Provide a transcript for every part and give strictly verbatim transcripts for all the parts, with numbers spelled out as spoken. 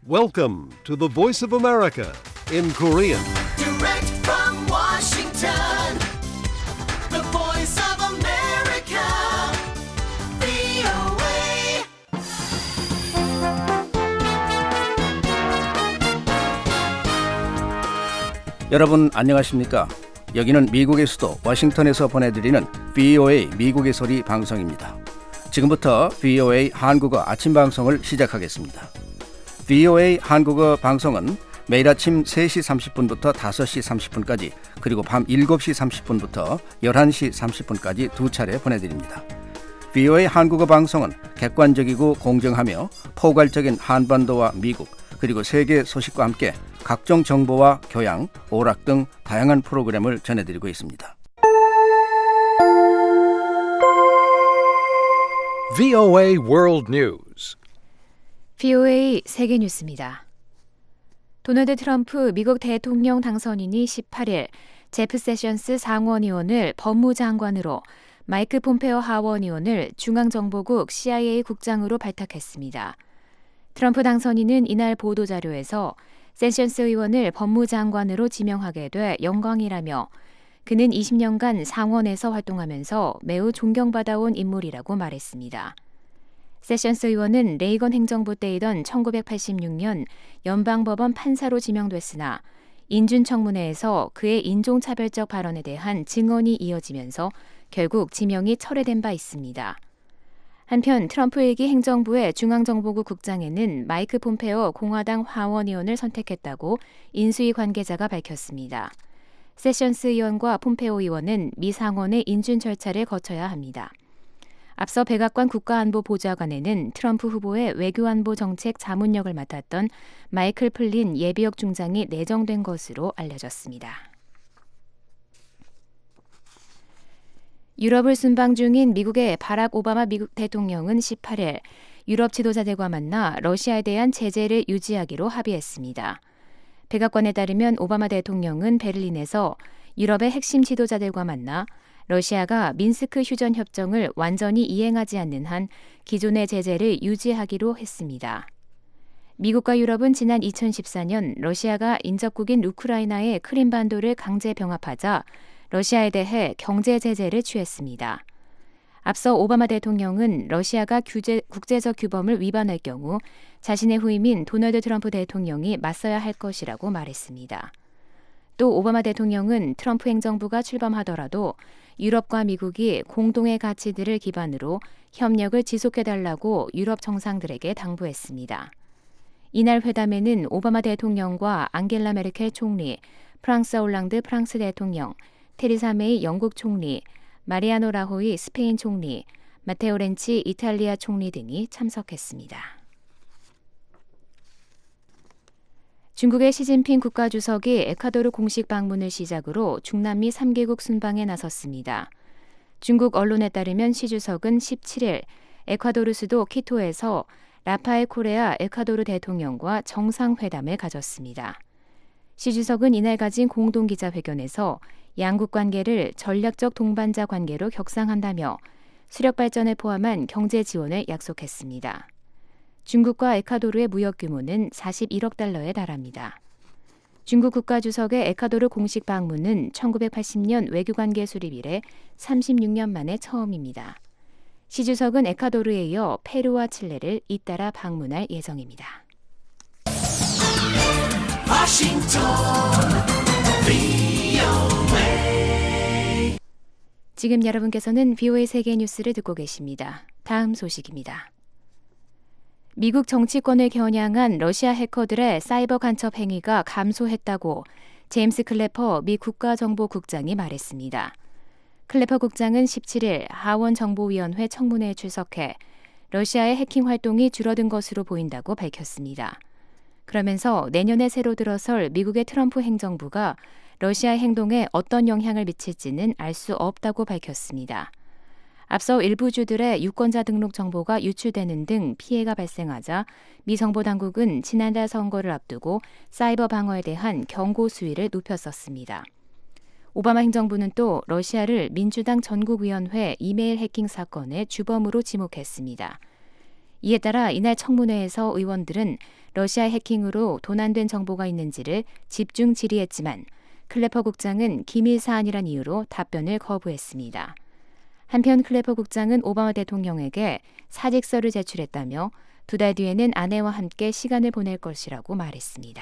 Welcome to the Voice of America in Korean. Direct from Washington, the Voice of America, 브이오에이. 여러분 안녕하십니까? 여기는 미국의 수도 워싱턴에서 보내드리는 브이오에이 미국의 소리 방송입니다. 지금부터 브이오에이 한국어 아침 방송을 시작하겠습니다. 브이오에이 한국어 방송은 매일 아침 세 시 삼십 분부터 다섯 시 삼십 분까지 그리고 밤 일곱 시 삼십 분부터 열한 시 삼십 분까지 두 차례 보내드립니다. 브이오에이 한국어 방송은 객관적이고 공정하며 포괄적인 한반도와 미국 그리고 세계 소식과 함께 각종 정보와 교양, 오락 등 다양한 프로그램을 전해드리고 있습니다. 브이오에이 World News. 브이오에이 세계 뉴스입니다. 도널드 트럼프 미국 대통령 당선인이 십팔 일 제프 세션스 상원의원을 법무장관으로, 마이크 폼페오 하원의원을 중앙정보국 씨아이에이 국장으로 발탁했습니다. 트럼프 당선인은 이날 보도자료에서 세션스 의원을 법무장관으로 지명하게 돼 영광이라며, 그는 이십 년간 상원에서 활동하면서 매우 존경받아온 인물이라고 말했습니다. 세션스 의원은 레이건 행정부 때이던 천구백팔십육 년 연방법원 판사로 지명됐으나 인준청문회에서 그의 인종차별적 발언에 대한 증언이 이어지면서 결국 지명이 철회된 바 있습니다. 한편 트럼프 일기 행정부의 중앙정보국 국장에는 마이크 폼페오 공화당 하원의원을 선택했다고 인수위 관계자가 밝혔습니다. 세션스 의원과 폼페오 의원은 미 상원의 인준 절차를 거쳐야 합니다. 앞서 백악관 국가안보보좌관에는 트럼프 후보의 외교안보 정책 자문역을 맡았던 마이클 플린 예비역 중장이 내정된 것으로 알려졌습니다. 유럽을 순방 중인 미국의 바락 오바마 미국 대통령은 십팔 일 유럽 지도자들과 만나 러시아에 대한 제재를 유지하기로 합의했습니다. 백악관에 따르면 오바마 대통령은 베를린에서 유럽의 핵심 지도자들과 만나 러시아가 민스크 휴전 협정을 완전히 이행하지 않는 한 기존의 제재를 유지하기로 했습니다. 미국과 유럽은 지난 이천십사 년 러시아가 인접국인 우크라이나의 크림반도를 강제 병합하자 러시아에 대해 경제 제재를 취했습니다. 앞서 오바마 대통령은 러시아가 규제, 국제적 규범을 위반할 경우 자신의 후임인 도널드 트럼프 대통령이 맞서야 할 것이라고 말했습니다. 또 오바마 대통령은 트럼프 행정부가 출범하더라도 유럽과 미국이 공동의 가치들을 기반으로 협력을 지속해달라고 유럽 정상들에게 당부했습니다. 이날 회담에는 오바마 대통령과 앙겔라 메르켈 총리, 프랑스 올랑드 프랑스 대통령, 테리사 메이 영국 총리, 마리아노 라호이 스페인 총리, 마테오 렌치 이탈리아 총리 등이 참석했습니다. 중국의 시진핑 국가주석이 에콰도르 공식 방문을 시작으로 중남미 삼 개국 순방에 나섰습니다. 중국 언론에 따르면 시 주석은 십칠 일 에콰도르 수도 키토에서 라파엘 코레아 에콰도르 대통령과 정상회담을 가졌습니다. 시 주석은 이날 가진 공동기자회견에서 양국 관계를 전략적 동반자 관계로 격상한다며 수력 발전을 포함한 경제 지원을 약속했습니다. 중국과 에콰도르의 무역 규모는 사십일억 달러에 달합니다. 중국 국가주석의 에콰도르 공식 방문은 천구백팔십 년 외교관계 수립 이래 삼십육 년 만에 처음입니다. 시 주석은 에콰도르에 이어 페루와 칠레를 잇따라 방문할 예정입니다. 워싱턴, 브이오에이. 지금 여러분께서는 브이오에이 세계 뉴스를 듣고 계십니다. 다음 소식입니다. 미국 정치권을 겨냥한 러시아 해커들의 사이버 간첩 행위가 감소했다고 제임스 클래퍼 미 국가정보국장이 말했습니다. 클래퍼 국장은 십칠 일 하원정보위원회 청문회에 출석해 러시아의 해킹 활동이 줄어든 것으로 보인다고 밝혔습니다. 그러면서 내년에 새로 들어설 미국의 트럼프 행정부가 러시아의 행동에 어떤 영향을 미칠지는 알 수 없다고 밝혔습니다. 앞서 일부 주들의 유권자 등록 정보가 유출되는 등 피해가 발생하자 미 정보당국은 지난달 선거를 앞두고 사이버 방어에 대한 경고 수위를 높였었습니다. 오바마 행정부는 또 러시아를 민주당 전국위원회 이메일 해킹 사건의 주범으로 지목했습니다. 이에 따라 이날 청문회에서 의원들은 러시아 해킹으로 도난된 정보가 있는지를 집중 질의했지만 클래퍼 국장은 기밀 사안이란 이유로 답변을 거부했습니다. 한편 클래퍼 국장은 오바마 대통령에게 사직서를 제출했다며 두 달 뒤에는 아내와 함께 시간을 보낼 것이라고 말했습니다.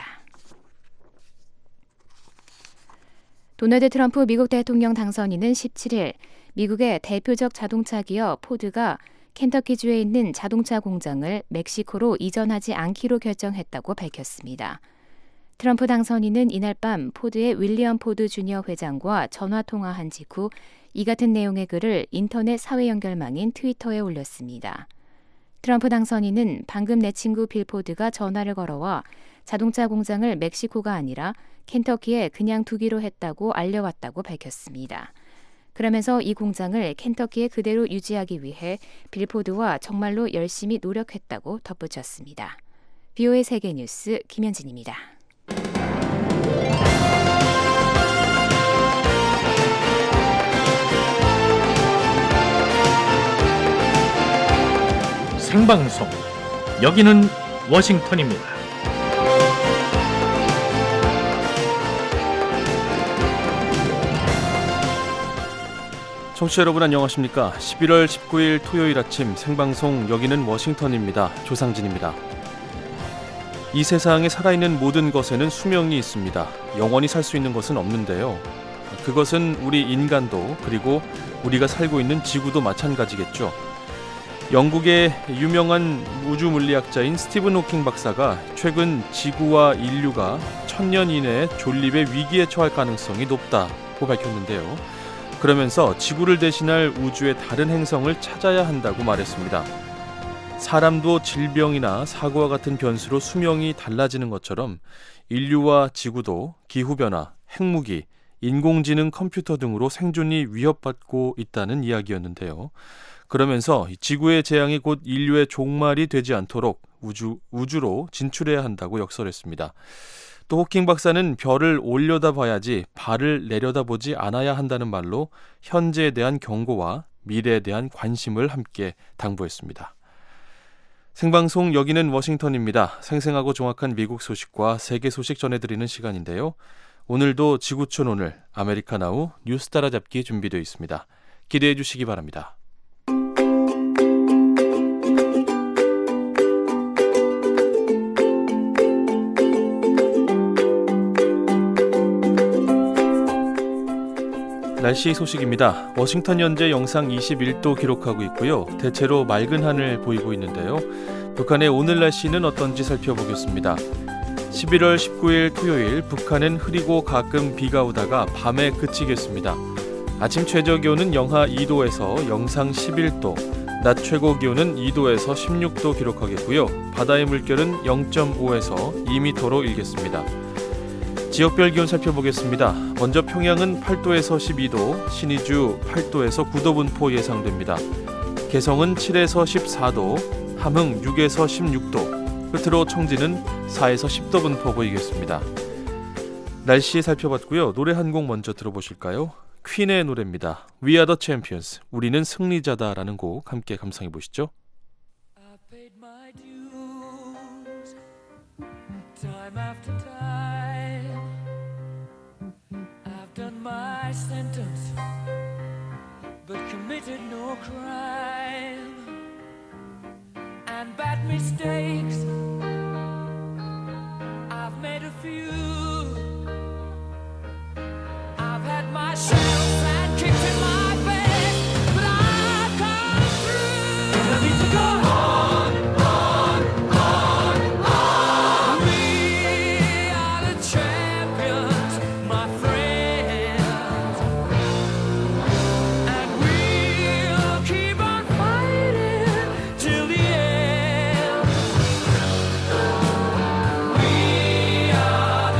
도널드 트럼프 미국 대통령 당선인은 십칠일 미국의 대표적 자동차 기업 포드가 켄터키주에 있는 자동차 공장을 멕시코로 이전하지 않기로 결정했다고 밝혔습니다. 트럼프 당선인은 이날 밤 포드의 윌리엄 포드 주니어 회장과 전화통화한 직후 이 같은 내용의 글을 인터넷 사회 연결망인 트위터에 올렸습니다. 트럼프 당선인은 방금 내 친구 빌 포드가 전화를 걸어와 자동차 공장을 멕시코가 아니라 켄터키에 그냥 두기로 했다고 알려왔다고 밝혔습니다. 그러면서 이 공장을 켄터키에 그대로 유지하기 위해 빌 포드와 정말로 열심히 노력했다고 덧붙였습니다. 비오에이 세계뉴스 김현진입니다. 생방송 여기는 워싱턴입니다. 청취자 여러분 안녕하십니까? 십일월 십구일 토요일 아침 생방송 여기는 워싱턴입니다. 조상진입니다. 이 세상에 살아있는 모든 것에는 수명이 있습니다. 영원히 살 수 있는 것은 없는데요. 그것은 우리 인간도 그리고 우리가 살고 있는 지구도 마찬가지겠죠. 영국의 유명한 우주물리학자인 스티븐 호킹 박사가 최근 지구와 인류가 천년 이내에 존립의 위기에 처할 가능성이 높다고 밝혔는데요. 그러면서 지구를 대신할 우주의 다른 행성을 찾아야 한다고 말했습니다. 사람도 질병이나 사고와 같은 변수로 수명이 달라지는 것처럼 인류와 지구도 기후변화, 핵무기, 인공지능 컴퓨터 등으로 생존이 위협받고 있다는 이야기였는데요. 그러면서 지구의 재앙이 곧 인류의 종말이 되지 않도록 우주, 우주로 진출해야 한다고 역설했습니다. 또 호킹 박사는 별을 올려다봐야지 발을 내려다보지 않아야 한다는 말로 현재에 대한 경고와 미래에 대한 관심을 함께 당부했습니다. 생방송 여기는 워싱턴입니다. 생생하고 정확한 미국 소식과 세계 소식 전해드리는 시간인데요. 오늘도 지구촌 오늘 아메리카 나우 뉴스 따라잡기 준비되어 있습니다. 기대해 주시기 바랍니다. 날씨 소식입니다. 워싱턴 현재 영상 이십일도 기록하고 있고요. 대체로 맑은 하늘 보이고 있는데요. 북한의 오늘 날씨는 어떤지 살펴보겠습니다. 십일월 십구일 토요일 북한은 흐리고 가끔 비가 오다가 밤에 그치겠습니다. 아침 최저 기온은 영하 이도에서 영상 십일도, 낮 최고 기온은 이도에서 십육도 기록하겠고요. 바다의 물결은 영점오에서 이 미터로 일겠습니다. 지역별 기온 살펴보겠습니다. 먼저 평양은 팔도에서 십이도, 신의주 팔도에서 구도 분포 예상됩니다. 개성은 칠에서 십사도, 함흥 육에서 십육도, 끝으로 청진은 사에서 십도 분포 보이겠습니다. 날씨 살펴봤고요. 노래 한 곡 먼저 들어보실까요? 퀸의 노래입니다. We are the champions. 우리는 승리자다라는 곡 함께 감상해 보시죠. I paid my dues, time after time. I've done my sentence, but committed no crime. And bad mistakes, I've made a few. I've had my share of bad kicks in my face, but I've come through. I need to go on, on, on, on. We are the champions, my friends, and we'll keep on fighting till the end. We are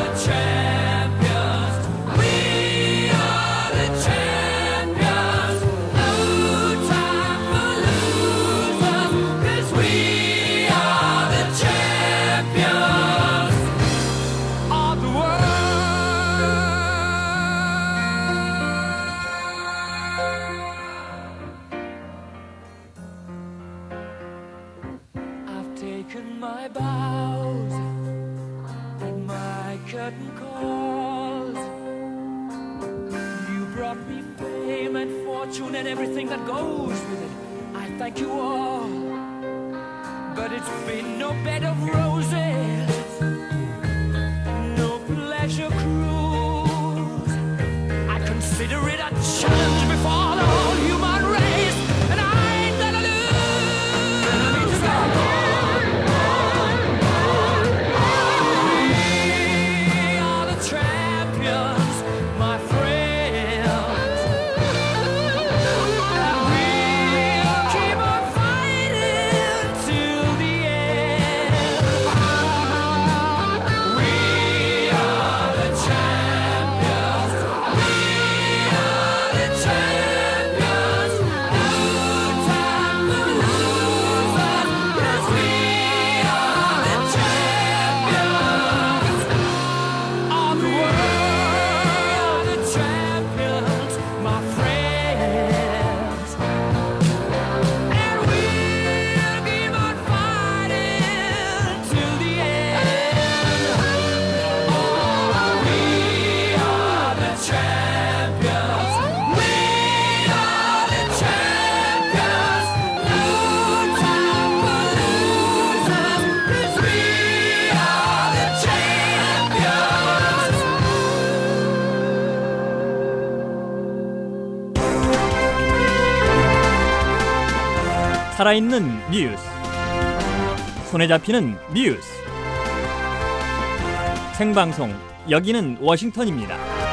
curtain calls. You brought me fame and fortune and everything that goes with it. I thank you all, but it's been no bed of roses, no pleasure cruise. I consider it a challenge before the whole human race, and I ain't gonna lose. I need to go. We are the champions, my friends, and we'll keep on fighting till the end. We are the champions. We are the champions. No time for losers, 'cause we are the champions of the world, the champions, my friends. And we'll keep on fighting till the end. Oh, we are the champions. We are the champions. No time for losers, 'cause we are the champions. 살아있는 뉴스, 손에 잡히는 뉴스, 생방송 여기는 워싱턴입니다.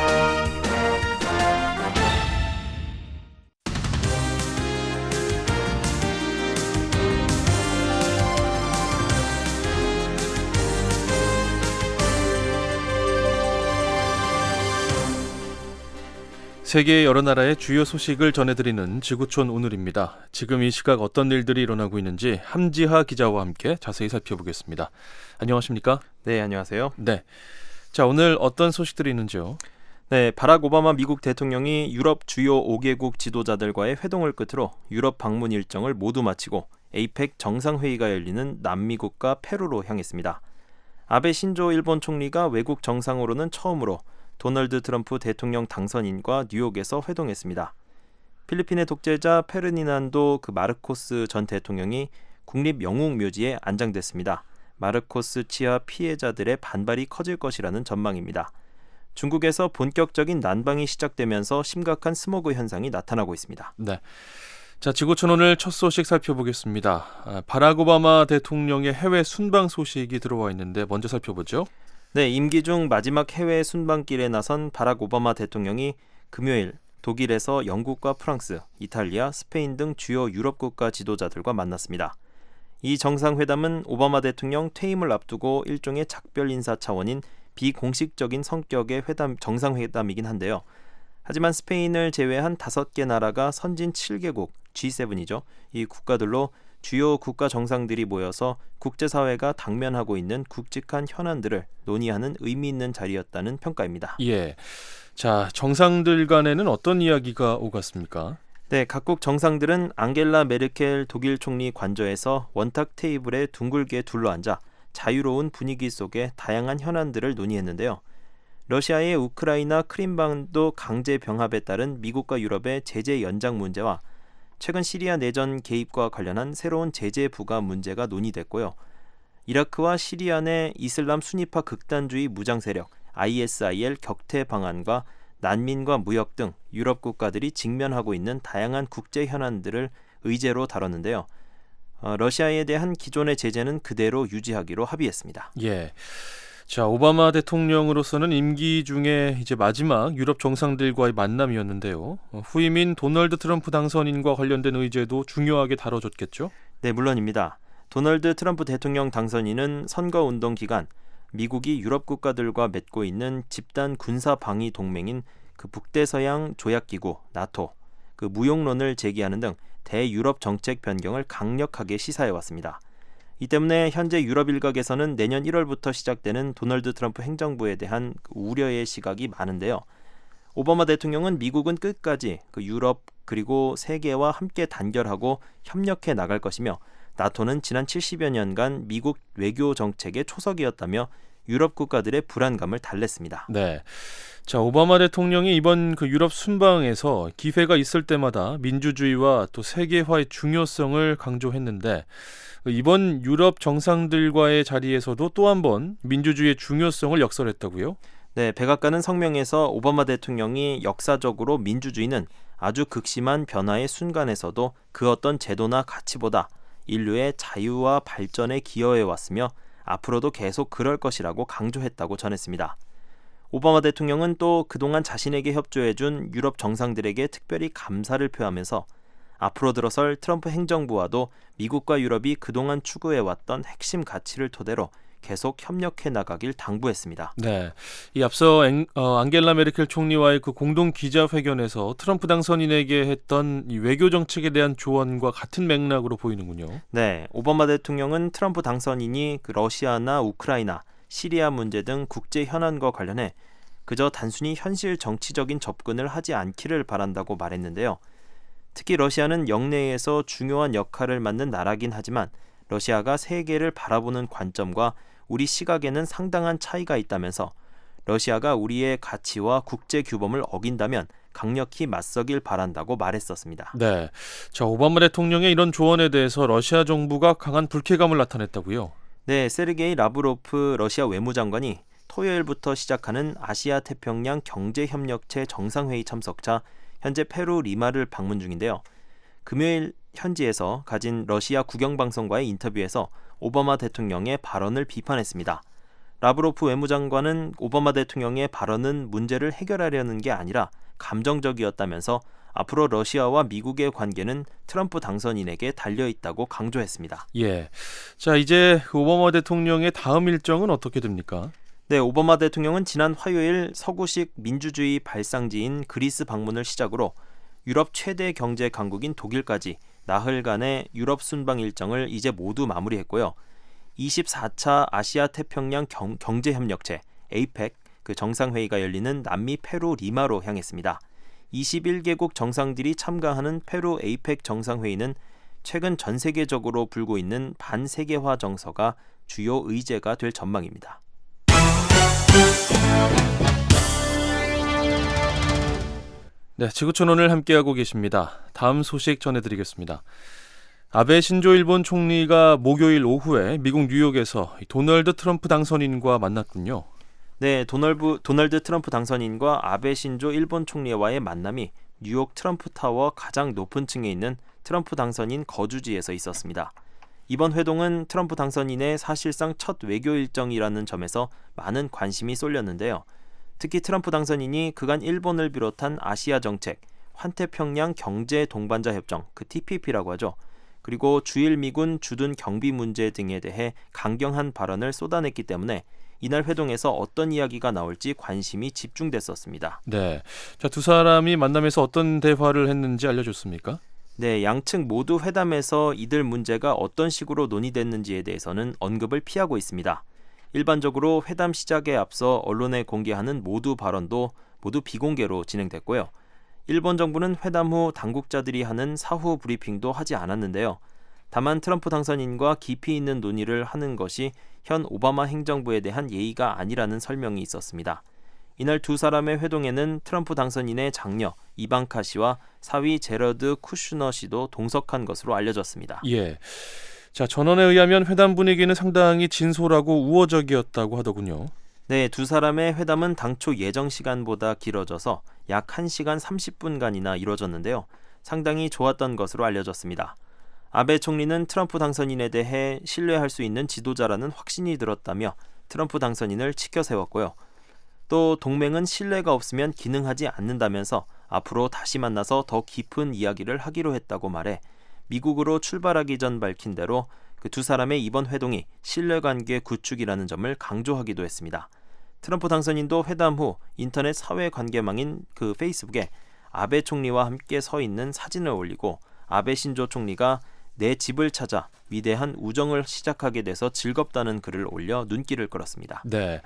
세계의 여러 나라의 주요 소식을 전해드리는 지구촌 오늘입니다. 지금 이 시각 어떤 일들이 일어나고 있는지 함지하 기자와 함께 자세히 살펴보겠습니다. 안녕하십니까? 네, 안녕하세요. 네. 자, 오늘 어떤 소식들이 있는지요? 네, 바락 오바마 미국 대통령이 유럽 주요 오 개국 지도자들과의 회동을 끝으로 유럽 방문 일정을 모두 마치고 에이펙 정상회의가 열리는 남미 국가 페루로 향했습니다. 아베 신조 일본 총리가 외국 정상으로는 처음으로 도널드 트럼프 대통령 당선인과 뉴욕에서 회동했습니다. 필리핀의 독재자 페르디난도 그 마르코스 전 대통령이 국립 영웅묘지에 안장됐습니다. 마르코스 치하 피해자들의 반발이 커질 것이라는 전망입니다. 중국에서 본격적인 난방이 시작되면서 심각한 스모그 현상이 나타나고 있습니다. 네. 자, 지구촌 오늘 첫 소식 살펴보겠습니다. 아, 바락 오바마 대통령의 해외 순방 소식이 들어와 있는데 먼저 살펴보죠. 네, 임기 중 마지막 해외 순방길에 나선 바락 오바마 대통령이 금요일 독일에서 영국과 프랑스, 이탈리아, 스페인 등 주요 유럽 국가 지도자들과 만났습니다. 이 정상회담은 오바마 대통령 퇴임을 앞두고 일종의 작별 인사 차원인 비공식적인 성격의 회담, 정상회담이긴 한데요. 하지만 스페인을 제외한 다섯 개 나라가 선진 칠 개국, 지 세븐이죠. 이 국가들로 주요 국가 정상들이 모여서 국제사회가 당면하고 있는 굵직한 현안들을 논의하는 의미 있는 자리였다는 평가입니다. 예. 자, 정상들 간에는 어떤 이야기가 오갔습니까? 네, 각국 정상들은 앙겔라 메르켈 독일 총리 관저에서 원탁 테이블에 둥글게 둘러앉아 자유로운 분위기 속에 다양한 현안들을 논의했는데요. 러시아의 우크라이나 크림반도 강제 병합에 따른 미국과 유럽의 제재 연장 문제와 최근 시리아 내전 개입과 관련한 새로운 제재 부과 문제가 논의됐고요. 이라크와 시리아 내 이슬람 순위파 극단주의 무장 세력 아이에스아이엘 격퇴 방안과 난민과 무역 등 유럽 국가들이 직면하고 있는 다양한 국제 현안들을 의제로 다뤘는데요. 어, 러시아에 대한 기존의 제재는 그대로 유지하기로 합의했습니다. 예. 자, 오바마 대통령으로서는 임기 중에 이제 마지막 유럽 정상들과의 만남이었는데요. 어, 후임인 도널드 트럼프 당선인과 관련된 의제도 중요하게 다뤄졌겠죠? 네, 물론입니다. 도널드 트럼프 대통령 당선인은 선거운동 기간 미국이 유럽 국가들과 맺고 있는 집단 군사 방위 동맹인 그 북대서양 조약기구 나토, 그 무용론을 제기하는 등 대유럽 정책 변경을 강력하게 시사해왔습니다. 이 때문에 현재 유럽 일각에서는 내년 일월부터 시작되는 도널드 트럼프 행정부에 대한 우려의 시각이 많은데요. 오바마 대통령은 미국은 끝까지 그 유럽 그리고 세계와 함께 단결하고 협력해 나갈 것이며 나토는 지난 칠십여 년간 미국 외교 정책의 초석이었다며 유럽 국가들의 불안감을 달랬습니다. 네. 자, 오바마 대통령이 이번 그 유럽 순방에서 기회가 있을 때마다 민주주의와 또 세계화의 중요성을 강조했는데 이번 유럽 정상들과의 자리에서도 또 한 번 민주주의의 중요성을 역설했다고요? 네, 백악관은 성명에서 오바마 대통령이 역사적으로 민주주의는 아주 극심한 변화의 순간에서도 그 어떤 제도나 가치보다 인류의 자유와 발전에 기여해 왔으며 앞으로도 계속 그럴 것이라고 강조했다고 전했습니다. 오바마 대통령은 또 그동안 자신에게 협조해준 유럽 정상들에게 특별히 감사를 표하면서 앞으로 들어설 트럼프 행정부와도 미국과 유럽이 그동안 추구해왔던 핵심 가치를 토대로 계속 협력해 나가길 당부했습니다. 네, 이 앞서 앵, 어, 앙겔라 메르켈 총리와의 그 공동 기자회견에서 트럼프 당선인에게 했던 이 외교 정책에 대한 조언과 같은 맥락으로 보이는군요. 네, 오바마 대통령은 트럼프 당선인이 그 러시아나 우크라이나, 시리아 문제 등 국제 현안과 관련해 그저 단순히 현실 정치적인 접근을 하지 않기를 바란다고 말했는데요. 특히 러시아는 영내에서 중요한 역할을 맡는 나라긴 하지만 러시아가 세계를 바라보는 관점과 우리 시각에는 상당한 차이가 있다면서 러시아가 우리의 가치와 국제 규범을 어긴다면 강력히 맞서길 바란다고 말했었습니다. 네, 자, 오바마 대통령의 이런 조언에 대해서 러시아 정부가 강한 불쾌감을 나타냈다고요? 네, 세르게이 라브로프 러시아 외무장관이 토요일부터 시작하는 아시아 태평양 경제협력체 정상회의 참석차 현재 페루 리마를 방문 중인데요. 금요일 현지에서 가진 러시아 국영방송과의 인터뷰에서 오바마 대통령의 발언을 비판했습니다. 라브로프 외무장관은 오바마 대통령의 발언은 문제를 해결하려는 게 아니라 감정적이었다면서 앞으로 러시아와 미국의 관계는 트럼프 당선인에게 달려있다고 강조했습니다. 예, 자, 이제 오바마 대통령의 다음 일정은 어떻게 됩니까? 네, 오바마 대통령은 지난 화요일 서구식 민주주의 발상지인 그리스 방문을 시작으로 유럽 최대 경제 강국인 독일까지 나흘간의 유럽 순방 일정을 이제 모두 마무리했고요. 이십사 차 아시아 태평양 경, 경제협력체 에이펙 그 정상회의가 열리는 남미 페루 리마로 향했습니다. 이십일 개국 정상들이 참가하는 페루 에이펙 정상회의는 최근 전 세계적으로 불고 있는 반세계화 정서가 주요 의제가 될 전망입니다. 네, 지구촌 오늘 함께하고 계십니다. 다음 소식 전해드리겠습니다. 아베 신조 일본 총리가 목요일 오후에 미국 뉴욕에서 도널드 트럼프 당선인과 만났군요. 네, 도널드, 도널드 트럼프 당선인과 아베 신조 일본 총리와의 만남이 뉴욕 트럼프 타워 가장 높은 층에 있는 트럼프 당선인 거주지에서 있었습니다. 이번 회동은 트럼프 당선인의 사실상 첫 외교 일정이라는 점에서 많은 관심이 쏠렸는데요. 특히 트럼프 당선인이 그간 일본을 비롯한 아시아 정책, 환태평양 경제 동반자 협정, 그 티피피라고 하죠. 그리고 주일 미군 주둔 경비 문제 등에 대해 강경한 발언을 쏟아냈기 때문에 이날 회동에서 어떤 이야기가 나올지 관심이 집중됐었습니다. 네, 자, 두 사람이 만남에서 어떤 대화를 했는지 알려줬습니까? 네, 양측 모두 회담에서 이들 문제가 어떤 식으로 논의됐는지에 대해서는 언급을 피하고 있습니다. 일반적으로 회담 시작에 앞서 언론에 공개하는 모두 발언도 모두 비공개로 진행됐고요. 일본 정부는 회담 후 당국자들이 하는 사후 브리핑도 하지 않았는데요. 다만 트럼프 당선인과 깊이 있는 논의를 하는 것이 현 오바마 행정부에 대한 예의가 아니라는 설명이 있었습니다. 이날 두 사람의 회동에는 트럼프 당선인의 장녀 이방카 씨와 사위 제러드 쿠슈너 씨도 동석한 것으로 알려졌습니다. 예. 자, 전언에 의하면 회담 분위기는 상당히 진솔하고 우호적이었다고 하더군요. 네, 두 사람의 회담은 당초 예정 시간보다 길어져서 약 한 시간 삼십 분간이나 이뤄졌는데요. 상당히 좋았던 것으로 알려졌습니다. 아베 총리는 트럼프 당선인에 대해 신뢰할 수 있는 지도자라는 확신이 들었다며 트럼프 당선인을 치켜 세웠고요. 또 동맹은 신뢰가 없으면 기능하지 않는다면서 앞으로 다시 만나서 더 깊은 이야기를 하기로 했다고 말해 미국으로 출발하기 전 밝힌 대로 그 두 사람의 이번 회동이 신뢰관계 구축이라는 점을 강조하기도 했습니다. 트럼프 당선인도 회담 후 인터넷 사회관계망인 그 페이스북에 아베 총리와 함께 서 있는 사진을 올리고 아베 신조 총리가 내 집을 찾아 위대한 우정을 시작하게 돼서 즐겁다는 글을 올려 눈길을 끌었습니다. 네.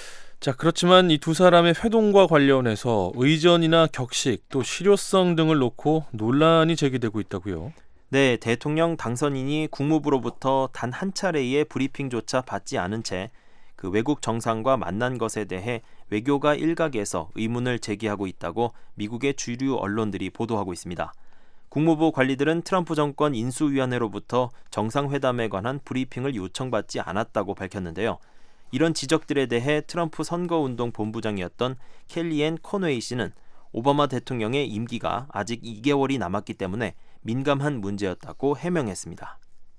자, 그렇지만 이 두 사람의 회동과 관련해서 의전이나 격식 또 실효성 등을 놓고 논란이 제기되고 있다고요. 네, 대통령 당선인이 국무부로부터 단 한 차례의 브리핑조차 받지 않은 채 그 외국 정상과 만난 것에 대해 외교가 일각에서 의문을 제기하고 있다고 미국의 주류 언론들이 보도하고 있습니다. 국무부 관리들은 트럼프 정권 인수위원회로부터 정상회담에 관한 브리핑을 요청받지 않았다고 밝혔는데요. 이런 지적들에 대해 트럼프 선거운동 본부장이었던 켈리앤 코너웨이 씨는 오바마 대통령의 임기가 아직 이 개월이 남았기 때문에 민감한 문제였다고 해명했습니다.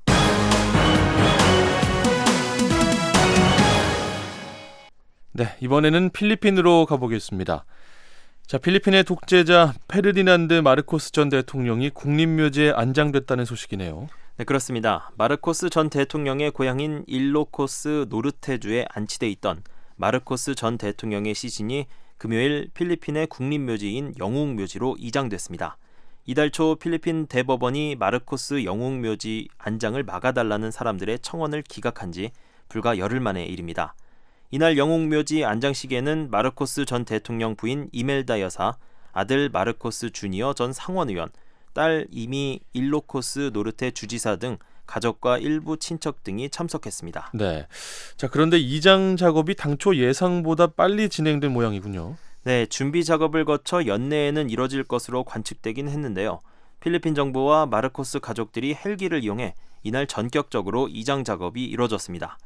네, 이번에는 필리핀으로 가보겠습니다. 자, 필리핀의 독재자 페르디난드 마르코스 전 대통령이 국립묘지에 안장됐다는 소식이네요. 네, 그렇습니다. 마르코스 전 대통령의 고향인 일로코스 노르테주에 안치돼 있던 마르코스 전 대통령의 시신이 금요일 필리핀의 국립묘지인 영웅묘지로 이장됐습니다. 이달 초 필리핀 대법원이 마르코스 영웅묘지 안장을 막아달라는 사람들의 청원을 기각한 지 불과 열흘 만의 일입니다. 이날 영웅묘지 안장식에는 마르코스 전 대통령 부인 이멜다 여사, 아들 마르코스 주니어 전 상원의원, 딸 이미 일로코스 노르테 주지사 등 가족과 일부 친척 등이 참석했습니다. 네. 자, 그런데 이장 작업이 당초 예상보다 빨리 진행된 모양이군요. 네, 준비 작업을 거쳐 연내에는 이뤄질 것으로 관측되긴 했는데요. 필리핀 정부와 마르코스 가족들이 헬기를 이용해 이날 전격적으로 이장 작업이 이뤄졌습니다.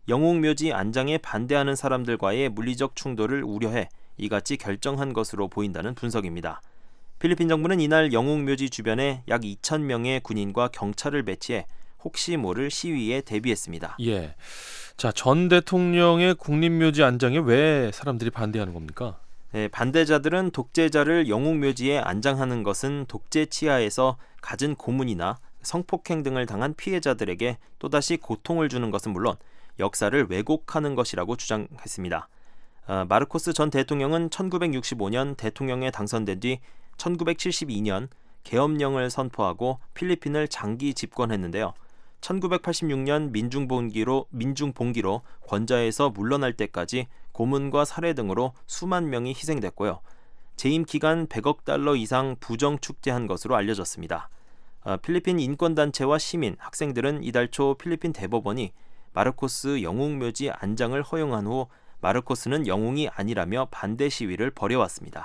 영웅묘지 안장에 반대하는 사람들과의 물리적 충돌을 우려해 이같이 결정한 것으로 보인다는 분석입니다. 필리핀 정부는 이날 영웅묘지 주변에 약 이천 명의 군인과 경찰을 배치해 혹시 모를 시위에 대비했습니다. 예. 자, 전 대통령의 국립묘지 안장에 왜 사람들이 반대하는 겁니까? 네, 반대자들은 독재자를 영웅묘지에 안장하는 것은 독재 치하에서 갖은 고문이나 성폭행 등을 당한 피해자들에게 또다시 고통을 주는 것은 물론 역사를 왜곡하는 것이라고 주장했습니다. 어, 마르코스 전 대통령은 천구백육십오 년 대통령에 당선된 뒤 천구백칠십이 년 계엄령을 선포하고 필리핀을 장기 집권했는데요. 천구백팔십육 년 민중봉기로, 민중봉기로 권좌에서 물러날 때까지 고문과 살해 등으로 수만 명이 희생됐고요. 재임 기간 백억 달러 이상 부정 축제한 것으로 알려졌습니다. 어, 필리핀 인권단체와 시민, 학생들은 이달 초 필리핀 대법원이 마르코스 영웅묘지 안장을 허용한 후 마르코스는 영웅이 아니라며 반대 시위를 벌여왔습니다.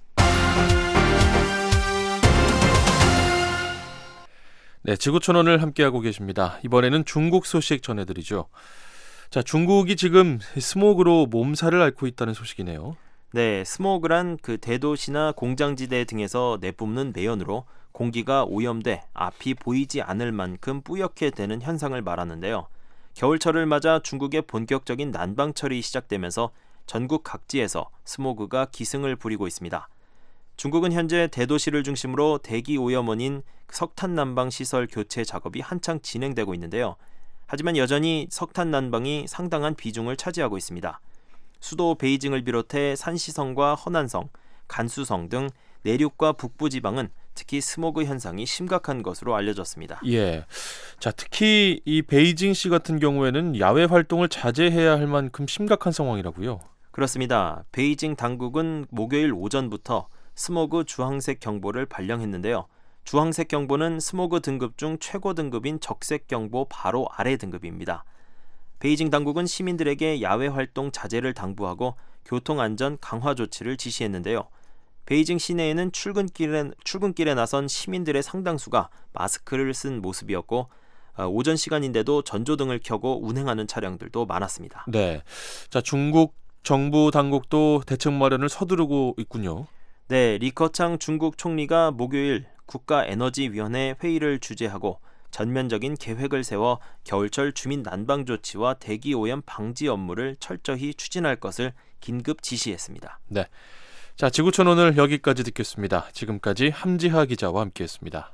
네, 지구촌원을 함께하고 계십니다. 이번에는 중국 소식 전해드리죠. 자, 중국이 지금 스모그로 몸살을 앓고 있다는 소식이네요. 네, 스모그란 그 대도시나 공장지대 등에서 내뿜는 매연으로 공기가 오염돼 앞이 보이지 않을 만큼 뿌옇게 되는 현상을 말하는데요. 겨울철을 맞아 중국의 본격적인 난방철이 시작되면서 전국 각지에서 스모그가 기승을 부리고 있습니다. 중국은 현재 대도시를 중심으로 대기 오염 원인 석탄 난방 시설 교체 작업이 한창 진행되고 있는데요. 하지만 여전히 석탄 난방이 상당한 비중을 차지하고 있습니다. 수도 베이징을 비롯해 산시성과 허난성, 간수성 등 내륙과 북부 지방은 특히 스모그 현상이 심각한 것으로 알려졌습니다. 예. 자, 특히 이 베이징시 같은 경우에는 야외 활동을 자제해야 할 만큼 심각한 상황이라고요. 그렇습니다. 베이징 당국은 목요일 오전부터 스모그 주황색 경보를 발령했는데요. 주황색 경보는 스모그 등급 중 최고 등급인 적색 경보 바로 아래 등급입니다. 베이징 당국은 시민들에게 야외 활동 자제를 당부하고 교통 안전 강화 조치를 지시했는데요. 베이징 시내에는 출근길에, 출근길에 나선 시민들의 상당수가 마스크를 쓴 모습이었고 어, 오전 시간인데도 전조등을 켜고 운행하는 차량들도 많았습니다. 네, 자, 중국 정부 당국도 대책 마련을 서두르고 있군요. 네, 리커창 중국 총리가 목요일 국가에너지위원회 회의를 주재하고 전면적인 계획을 세워 겨울철 주민 난방 조치와 대기 오염 방지 업무를 철저히 추진할 것을 긴급 지시했습니다. 네. 자, 지구촌 오늘 여기까지 듣겠습니다. 지금까지 함지하 기자와 함께했습니다.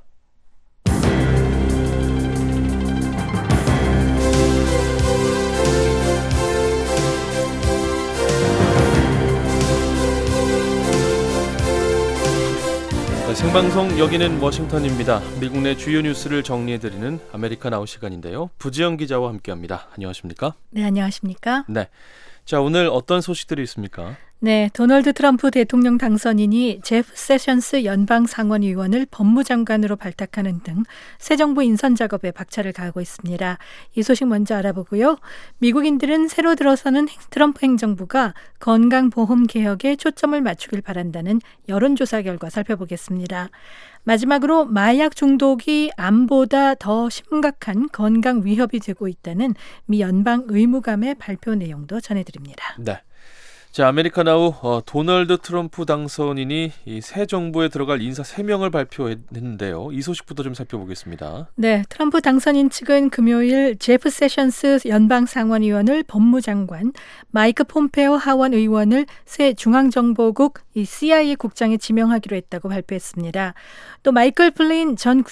네, 생방송 여기는 워싱턴입니다. 미국 내 주요 뉴스를 정리해드리는 아메리칸 아웃 시간인데요. 부지영 기자와 함께합니다. 안녕하십니까? 네, 안녕하십니까? 네. 자, 오늘 어떤 소식들이 있습니까? 네, 도널드 트럼프 대통령 당선인이 제프 세션스 연방 상원의원을 법무장관으로 발탁하는 등 새 정부 인선 작업에 박차를 가하고 있습니다. 이 소식 먼저 알아보고요. 미국인들은 새로 들어서는 트럼프 행정부가 건강보험 개혁에 초점을 맞추길 바란다는 여론조사 결과 살펴보겠습니다. 마지막으로 마약 중독이 암보다 더 심각한 건강 위협이 되고 있다는 미 연방 의무감의 발표 내용도 전해드립니다. 네. 자, 아메리카나우 어, 도널드 트럼프 당선인이 이 새 정부에 들어갈 인사 세 명을 발표했는데요. 이 소식부터 좀 살펴보겠습니다. 네, 트럼프 당선인 측은 금요일 제프 세션스 연방 상원의원을 법무장관, 마이크 폼페오 하원 의원을 새 중앙정보국 이 씨아이에이 국장에 지명하기로 했다고 발표했습니다. 또 마이클 플린 전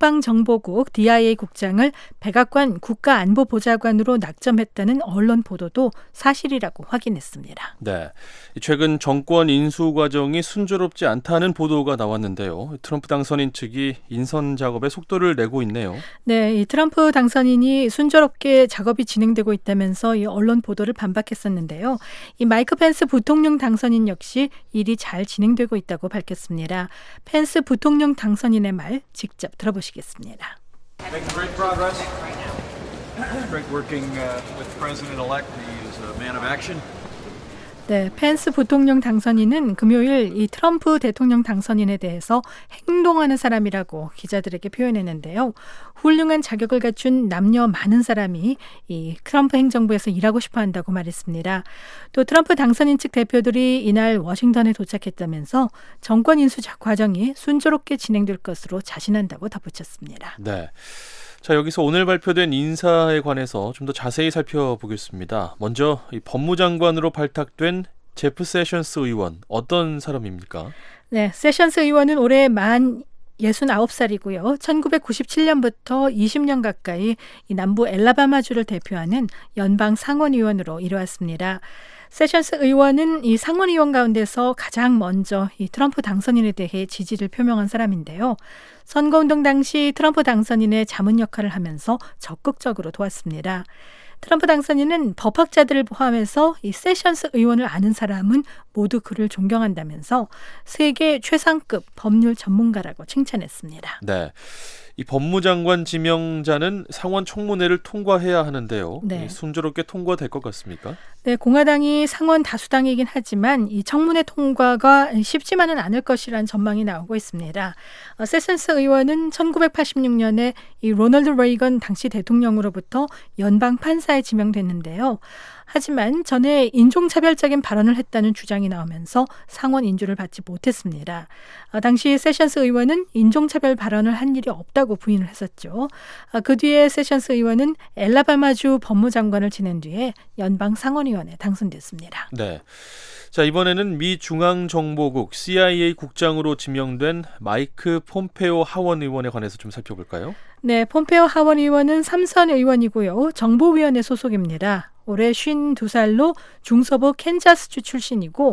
국방정보국 디아이에이 국장을 백악관 국가안보보좌관으로 낙점했다는 언론 보도도 사실이라고 확인했습니다. 네, 최근 정권 인수 과정이 순조롭지 않다는 보도가 나왔는데요. 트럼프 당선인 측이 인선 작업에 속도를 내고 있네요. 네, 이 트럼프 당선인이 순조롭게 작업이 진행되고 있다면서 이 언론 보도를 반박했었는데요. 이 마이크 펜스 부통령 당선인 역시 일이 잘 진행되고 있다고 밝혔습니다. 펜스 부통령 당선인의 말 직접 들어보시겠습니다. Making great progress. Great working uh, with President-elect. He is a man of action. 네, 펜스 부통령 당선인은 금요일 이 트럼프 대통령 당선인에 대해서 행동하는 사람이라고 기자들에게 표현했는데요. 훌륭한 자격을 갖춘 남녀 많은 사람이 이 트럼프 행정부에서 일하고 싶어 한다고 말했습니다. 또 트럼프 당선인 측 대표들이 이날 워싱턴에 도착했다면서 정권 인수 과정이 순조롭게 진행될 것으로 자신한다고 덧붙였습니다. 네. 자, 여기서 오늘 발표된 인사에 관해서 좀 더 자세히 살펴보겠습니다. 먼저 이 법무장관으로 발탁된 제프 세션스 의원, 어떤 사람입니까? 네, 세션스 의원은 올해 만 예순아홉 살이고요. 천구백구십칠 년부터 이십 년 가까이 이 남부 엘라바마주를 대표하는 연방 상원의원으로 일해왔습니다. 세션스 의원은 이 상원의원 가운데서 가장 먼저 이 트럼프 당선인에 대해 지지를 표명한 사람인데요. 선거운동 당시 트럼프 당선인의 자문 역할을 하면서 적극적으로 도왔습니다. 트럼프 당선인은 법학자들을 포함해서 이 세션스 의원을 아는 사람은 모두 그를 존경한다면서 세계 최상급 법률 전문가라고 칭찬했습니다. 네. 이 법무장관 지명자는 상원 청문회를 통과해야 하는데요. 네. 순조롭게 통과될 것 같습니까? 네, 공화당이 상원 다수당이긴 하지만 이 청문회 통과가 쉽지만은 않을 것이라는 전망이 나오고 있습니다. 어, 세션스 의원은 천구백팔십육 년에 이 로널드 레이건 당시 대통령으로부터 연방 판사에 지명됐는데요. 하지만 전에 인종차별적인 발언을 했다는 주장이 나오면서 상원 인준을 받지 못했습니다. 어, 당시 세션스 의원은 인종차별 발언을 한 일이 없다고 부인을 했었죠. 어, 그 뒤에 세션스 의원은 엘라바마주 법무장관을 지낸 뒤에 연방 상원의원에 당선됐습니다. 네. 자, 이번에는 미 중앙정보국 씨아이에이 국장으로 지명된 마이크 폼페오 하원 의원에 관해서 좀 살펴볼까요? 네, 폼페오 하원 의원은 삼선 의원이고요. 정보위원회 소속입니다. 올해 쉰두 살로 중서부 캔자스주 출신이고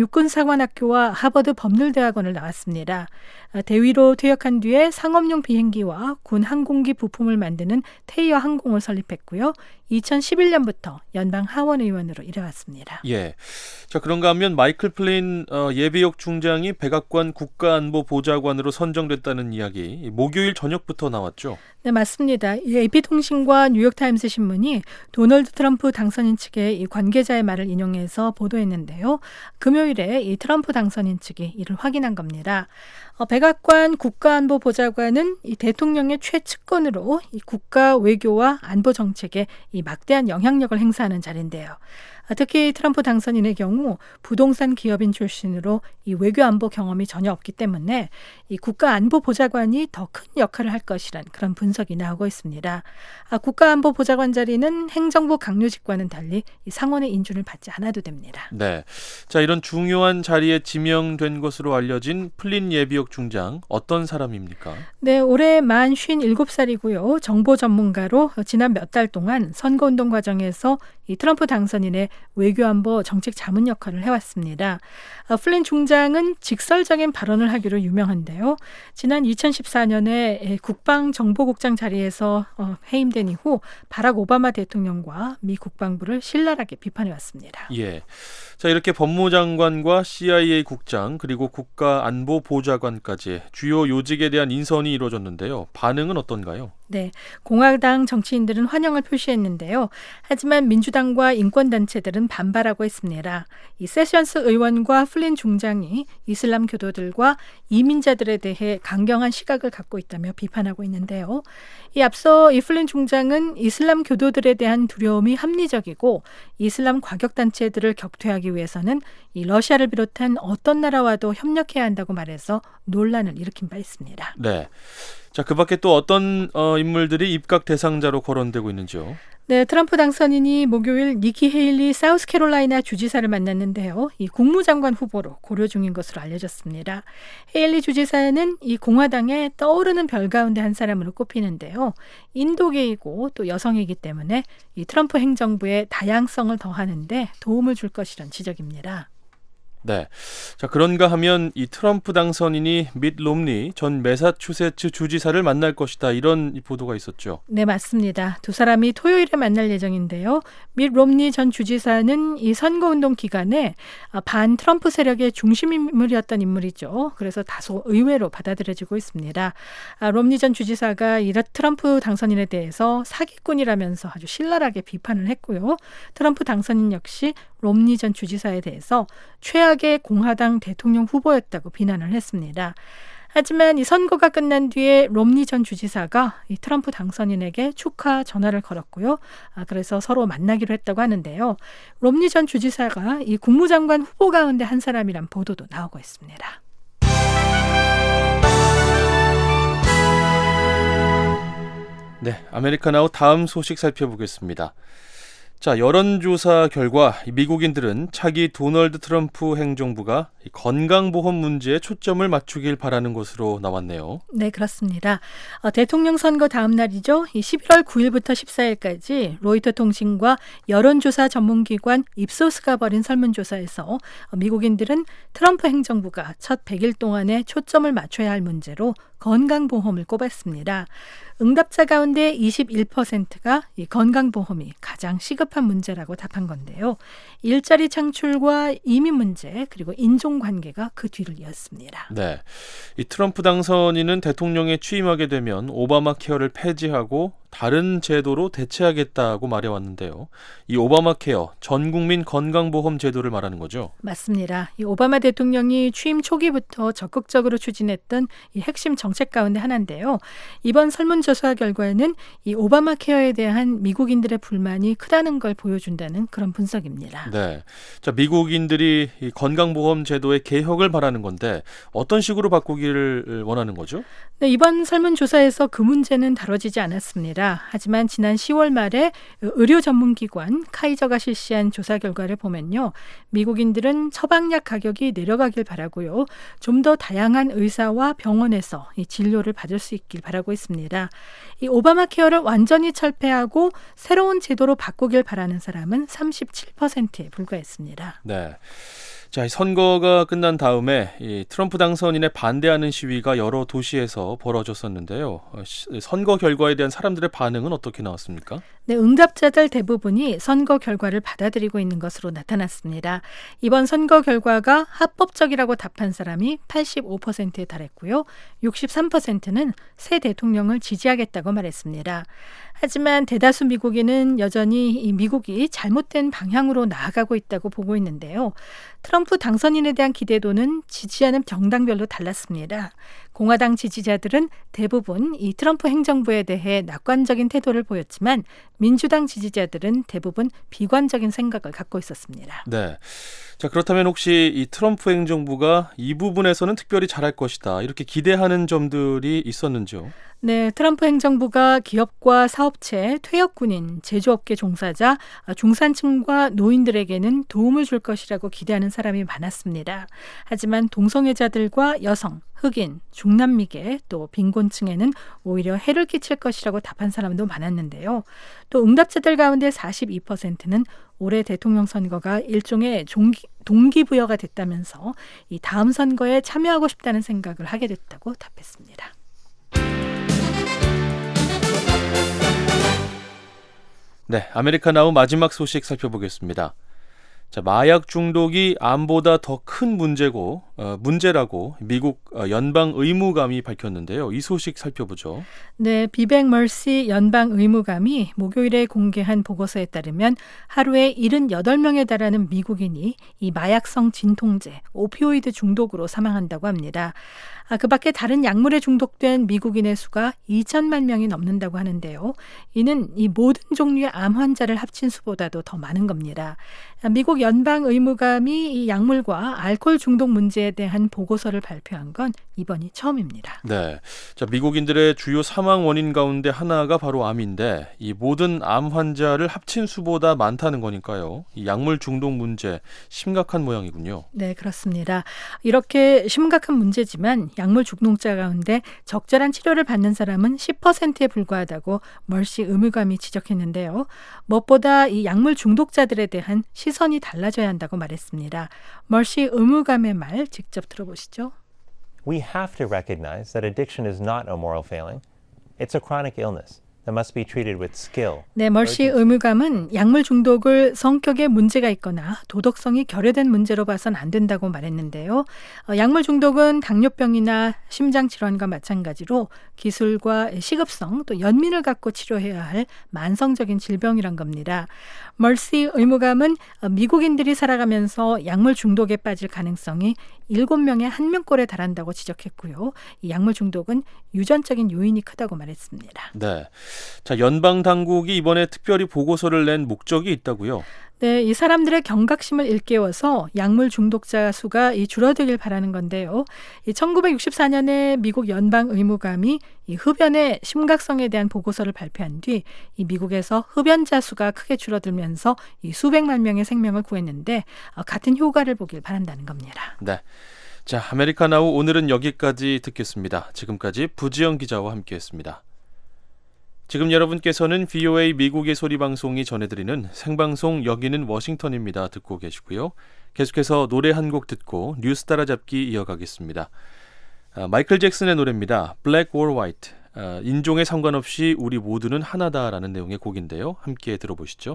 육군사관학교와 하버드 법률대학원을 나왔습니다. 대위로 퇴역한 뒤에 상업용 비행기와 군 항공기 부품을 만드는 테이어 항공을 설립했고요. 이천십일 년부터 연방 하원의원으로 일해왔습니다. 예. 자, 그런가 하면 마이클 플린 어, 예비역 중장이 백악관 국가안보보좌관으로 선정됐다는 이야기 목요일 저녁부터 나왔죠. 네, 맞습니다. 에이피통신과 뉴욕타임스 신문이 도널드 트럼프 당선인 측의 이 관계자의 말을 인용해서 보도했는데요. 금요일에 이 트럼프 당선인 측이 이를 확인한 겁니다. 어, 백악관 국가안보보좌관은 이 대통령의 최측근으로 이 국가 외교와 안보 정책에 이 막대한 영향력을 행사하는 자리인데요. 특히 트럼프 당선인의 경우 부동산 기업인 출신으로 이 외교 안보 경험이 전혀 없기 때문에 이 국가안보보좌관이 더 큰 역할을 할 것이란 그런 분석이 나오고 있습니다. 아, 국가안보보좌관 자리는 행정부 강요직과는 달리 이 상원의 인준을 받지 않아도 됩니다. 네, 자, 이런 중요한 자리에 지명된 것으로 알려진 플린 예비역 중장, 어떤 사람입니까? 네, 올해 만 쉰일곱 살이고요. 정보 전문가로 지난 몇 달 동안 선거운동 과정에서 이 트럼프 당선인의 외교안보 정책 자문 역할을 해왔습니다. 어, 플린 중장은 직설적인 발언을 하기로 유명한데요. 지난 이천십사 년에 국방정보국장 자리에서 어, 해임된 이후 바락 오바마 대통령과 미 국방부를 신랄하게 비판해왔습니다. 예. 자, 이렇게 법무장관과 씨아이에이 국장 그리고 국가안보보좌관까지 주요 요직에 대한 인선이 이루어졌는데요. 반응은 어떤가요? 네, 공화당 정치인들은 환영을 표시했는데요. 하지만 민주당과 인권단체들은 반발하고 있습니다. 이 세션스 의원과 플린 중장이 이슬람 교도들과 이민자들에 대해 강경한 시각을 갖고 있다며 비판하고 있는데요. 이 앞서 이 플린 중장은 이슬람 교도들에 대한 두려움이 합리적이고 이슬람 과격단체들을 격퇴하기 위해서는 이 러시아를 비롯한 어떤 나라와도 협력해야 한다고 말해서 논란을 일으킨 바 있습니다. 네. 자, 그 밖에 또 어떤 어, 인물들이 입각 대상자로 거론되고 있는지요? 네, 트럼프 당선인이 목요일 니키 헤일리 사우스캐롤라이나 주지사를 만났는데요. 이 국무장관 후보로 고려 중인 것으로 알려졌습니다. 헤일리 주지사는 이 공화당의 떠오르는 별 가운데 한 사람으로 꼽히는데요. 인도계이고 또 여성이기 때문에 이 트럼프 행정부의 다양성을 더하는데 도움을 줄 것이란 지적입니다. 네. 자, 그런가 하면 이 트럼프 당선인이 밋 롬니 전 매사추세츠 주지사를 만날 것이다. 이런 보도가 있었죠. 네, 맞습니다. 두 사람이 토요일에 만날 예정인데요. 밋 롬니 전 주지사는 이 선거운동 기간에 반 트럼프 세력의 중심 인물이었던 인물이죠. 그래서 다소 의외로 받아들여지고 있습니다. 아, 롬니 전 주지사가 이 트럼프 당선인에 대해서 사기꾼이라면서 아주 신랄하게 비판을 했고요. 트럼프 당선인 역시 롬니 전 주지사에 대해서 최악의 공화당 대통령 후보였다고 비난을 했습니다. 하지만 이 선거가 끝난 뒤에 롬니 전 주지사가 이 트럼프 당선인에게 축하 전화를 걸었고요. 아, 그래서 서로 만나기로 했다고 하는데요. 롬니 전 주지사가 이 국무장관 후보 가운데 한 사람이란 보도도 나오고 있습니다. 네, 아메리카나우 다음 소식 살펴보겠습니다. 자, 여론조사 결과 미국인들은 차기 도널드 트럼프 행정부가 건강보험 문제에 초점을 맞추길 바라는 것으로 나왔네요. 네, 그렇습니다. 어, 대통령 선거 다음 날이죠. 이 십일월 구일부터 십사일까지 로이터 통신과 여론조사 전문기관 입소스가 벌인 설문조사에서 어, 미국인들은 트럼프 행정부가 첫 백 일 동안에 초점을 맞춰야 할 문제로 건강보험을 꼽았습니다. 응답자 가운데 이십일 퍼센트가 이 건강보험이 가장 시급한 문제라고 답한 건데요. 일자리 창출과 이민 문제 그리고 인종관계가 그 뒤를 이었습니다. 네, 이 트럼프 당선인은 대통령에 취임하게 되면 오바마 케어를 폐지하고 다른 제도로 대체하겠다고 말해왔는데요. 이 오바마 케어, 전 국민 건강보험 제도를 말하는 거죠? 맞습니다. 이 오바마 대통령이 취임 초기부터 적극적으로 추진했던 이 핵심 정책 가운데 하나인데요. 이번 설문조사 결과에는 이 오바마 케어에 대한 미국인들의 불만이 크다는 걸 보여준다는 그런 분석입니다. 네, 자, 미국인들이 이 건강보험 제도의 개혁을 바라는 건데 어떤 식으로 바꾸기를 원하는 거죠? 네, 이번 설문조사에서 그 문제는 다뤄지지 않았습니다. 하지만 지난 시월 말에 의료 전문기관 카이저가 실시한 조사 결과를 보면요. 미국인들은 처방약 가격이 내려가길 바라고요. 좀 더 다양한 의사와 병원에서 이 진료를 받을 수 있길 바라고 있습니다. 이 오바마 케어를 완전히 철폐하고 새로운 제도로 바꾸길 바라는 사람은 삼십칠 퍼센트에 불과했습니다. 네. 자, 선거가 끝난 다음에 이 트럼프 당선인에 반대하는 시위가 여러 도시에서 벌어졌었는데요. 선거 결과에 대한 사람들의 반응은 어떻게 나왔습니까? 네, 응답자들 대부분이 선거 결과를 받아들이고 있는 것으로 나타났습니다. 이번 선거 결과가 합법적이라고 답한 사람이 팔십오 퍼센트에 달했고요. 육십삼 퍼센트는 새 대통령을 지지하겠다고 말했습니다. 하지만 대다수 미국인은 여전히 이 미국이 잘못된 방향으로 나아가고 있다고 보고 있는데요. 트럼프 당선인에 대한 기대도는 지지하는 정당별로 달랐습니다. 공화당 지지자들은 대부분 이 트럼프 행정부에 대해 낙관적인 태도를 보였지만 민주당 지지자들은 대부분 비관적인 생각을 갖고 있었습니다. 네. 자, 그렇다면 혹시 이 트럼프 행정부가 이 부분에서는 특별히 잘할 것이다, 이렇게 기대하는 점들이 있었는지요? 네, 트럼프 행정부가 기업과 사업체, 퇴역군인, 제조업계 종사자, 중산층과 노인들에게는 도움을 줄 것이라고 기대하는 사람이 많았습니다. 하지만 동성애자들과 여성, 흑인, 중남미계, 또 빈곤층에는 오히려 해를 끼칠 것이라고 답한 사람도 많았는데요. 또 응답자들 가운데 사십이 퍼센트는 올해 대통령 선거가 일종의 종기, 동기부여가 됐다면서 이 다음 선거에 참여하고 싶다는 생각을 하게 됐다고 답했습니다. 네, 아메리카나우 마지막 소식 살펴보겠습니다. 자, 마약 중독이 암보다 더 큰 문제고 어, 문제라고 미국 어, 연방 의무감이 밝혔는데요. 이 소식 살펴보죠. 네, 비백 멀시 연방 의무감이 목요일에 공개한 보고서에 따르면 하루에 칠십팔 명에 달하는 미국인이 이 마약성 진통제, 오피오이드 중독으로 사망한다고 합니다. 아, 그 밖에 다른 약물에 중독된 미국인의 수가 이천만 명이 넘는다고 하는데요. 이는 이 모든 종류의 암 환자를 합친 수보다도 더 많은 겁니다. 미국 연방 의무감이 이 약물과 알코올 중독 문제에 대한 보고서를 발표한 건 이번이 처음입니다. 네, 자, 미국인들의 주요 사망 원인 가운데 하나가 바로 암인데 이 모든 암 환자를 합친 수보다 많다는 거니까요. 이 약물 중독 문제 심각한 모양이군요. 네, 그렇습니다. 이렇게 심각한 문제지만 약물 중독자 가운데 적절한 치료를 받는 사람은 십 퍼센트에 불과하다고 멀시 의무감이 지적했는데요. 무엇보다 이 약물 중독자들에 대한 시선이 달라져야 한다고 말했습니다. 멀시 의무감의 말 직접 들어보시죠. We have to recognize that addiction is not a moral failing. It's a chronic illness that must be treated with skill. 네, 멀시 의무감은 약물 중독을 성격에 문제가 있거나 도덕성이 결여된 문제로 봐선 안 된다고 말했는데요. 어, 약물 중독은 당뇨병이나 심장질환과 마찬가지로 기술과 시급성 또 연민을 갖고 치료해야 할 만성적인 질병이란 겁니다. 멀시 의무감은 미국인들이 살아가면서 약물 중독에 빠질 가능성이 일곱 명에 한 명꼴에 달한다고 지적했고요. 이 약물 중독은 유전적인 요인이 크다고 말했습니다. 네, 자, 연방 당국이 이번에 특별히 보고서를 낸 목적이 있다고요? 네, 이 사람들의 경각심을 일깨워서 약물 중독자 수가 이 줄어들길 바라는 건데요. 이 천구백육십사 년에 미국 연방 의무감이 이 흡연의 심각성에 대한 보고서를 발표한 뒤 이 미국에서 흡연자 수가 크게 줄어들면서 이 수백만 명의 생명을 구했는데 어, 같은 효과를 보길 바란다는 겁니다. 네, 자, 아메리카나우 오늘은 여기까지 듣겠습니다. 지금까지 부지영 기자와 함께했습니다. 지금 여러분께서는 브이오에이 미국의 소리 방송이 전해드리는 생방송 여기는 워싱턴입니다. 듣고 계시고요. 계속해서 노래 한 곡 듣고 뉴스 따라잡기 이어가겠습니다. 아, 마이클 잭슨의 노래입니다. Black or White. 아, 인종에 상관없이 우리 모두는 하나다라는 내용의 곡인데요. 함께 들어보시죠.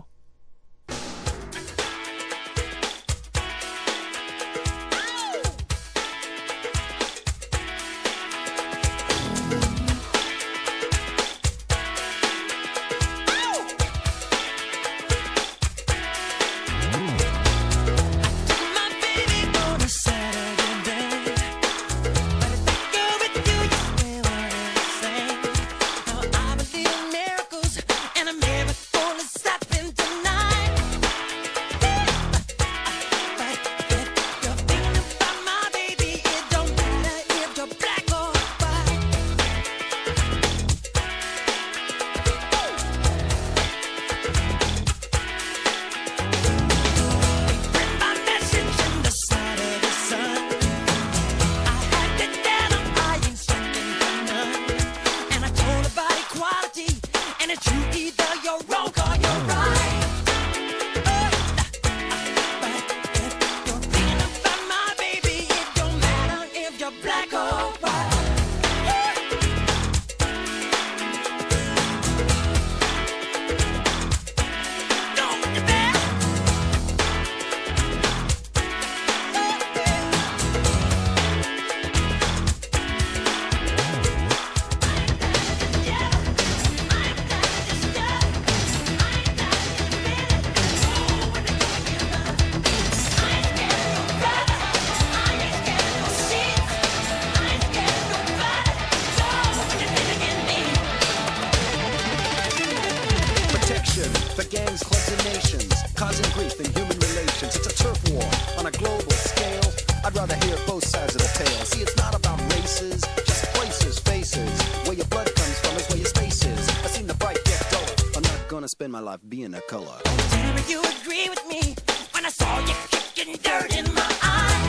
Spend my life being a color. Tell me you agree with me when I saw you kicking dirt in my eye.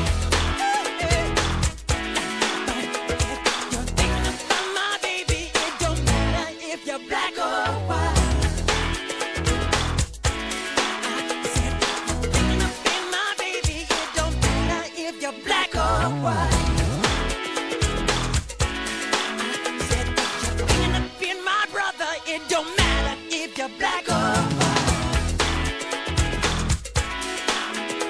You're thinking about my baby. It don't matter if you're black or white. I said you're thinking about my baby. It don't matter if you're black or white. I said you're thinking about my brother. It don't matter if you're black or white.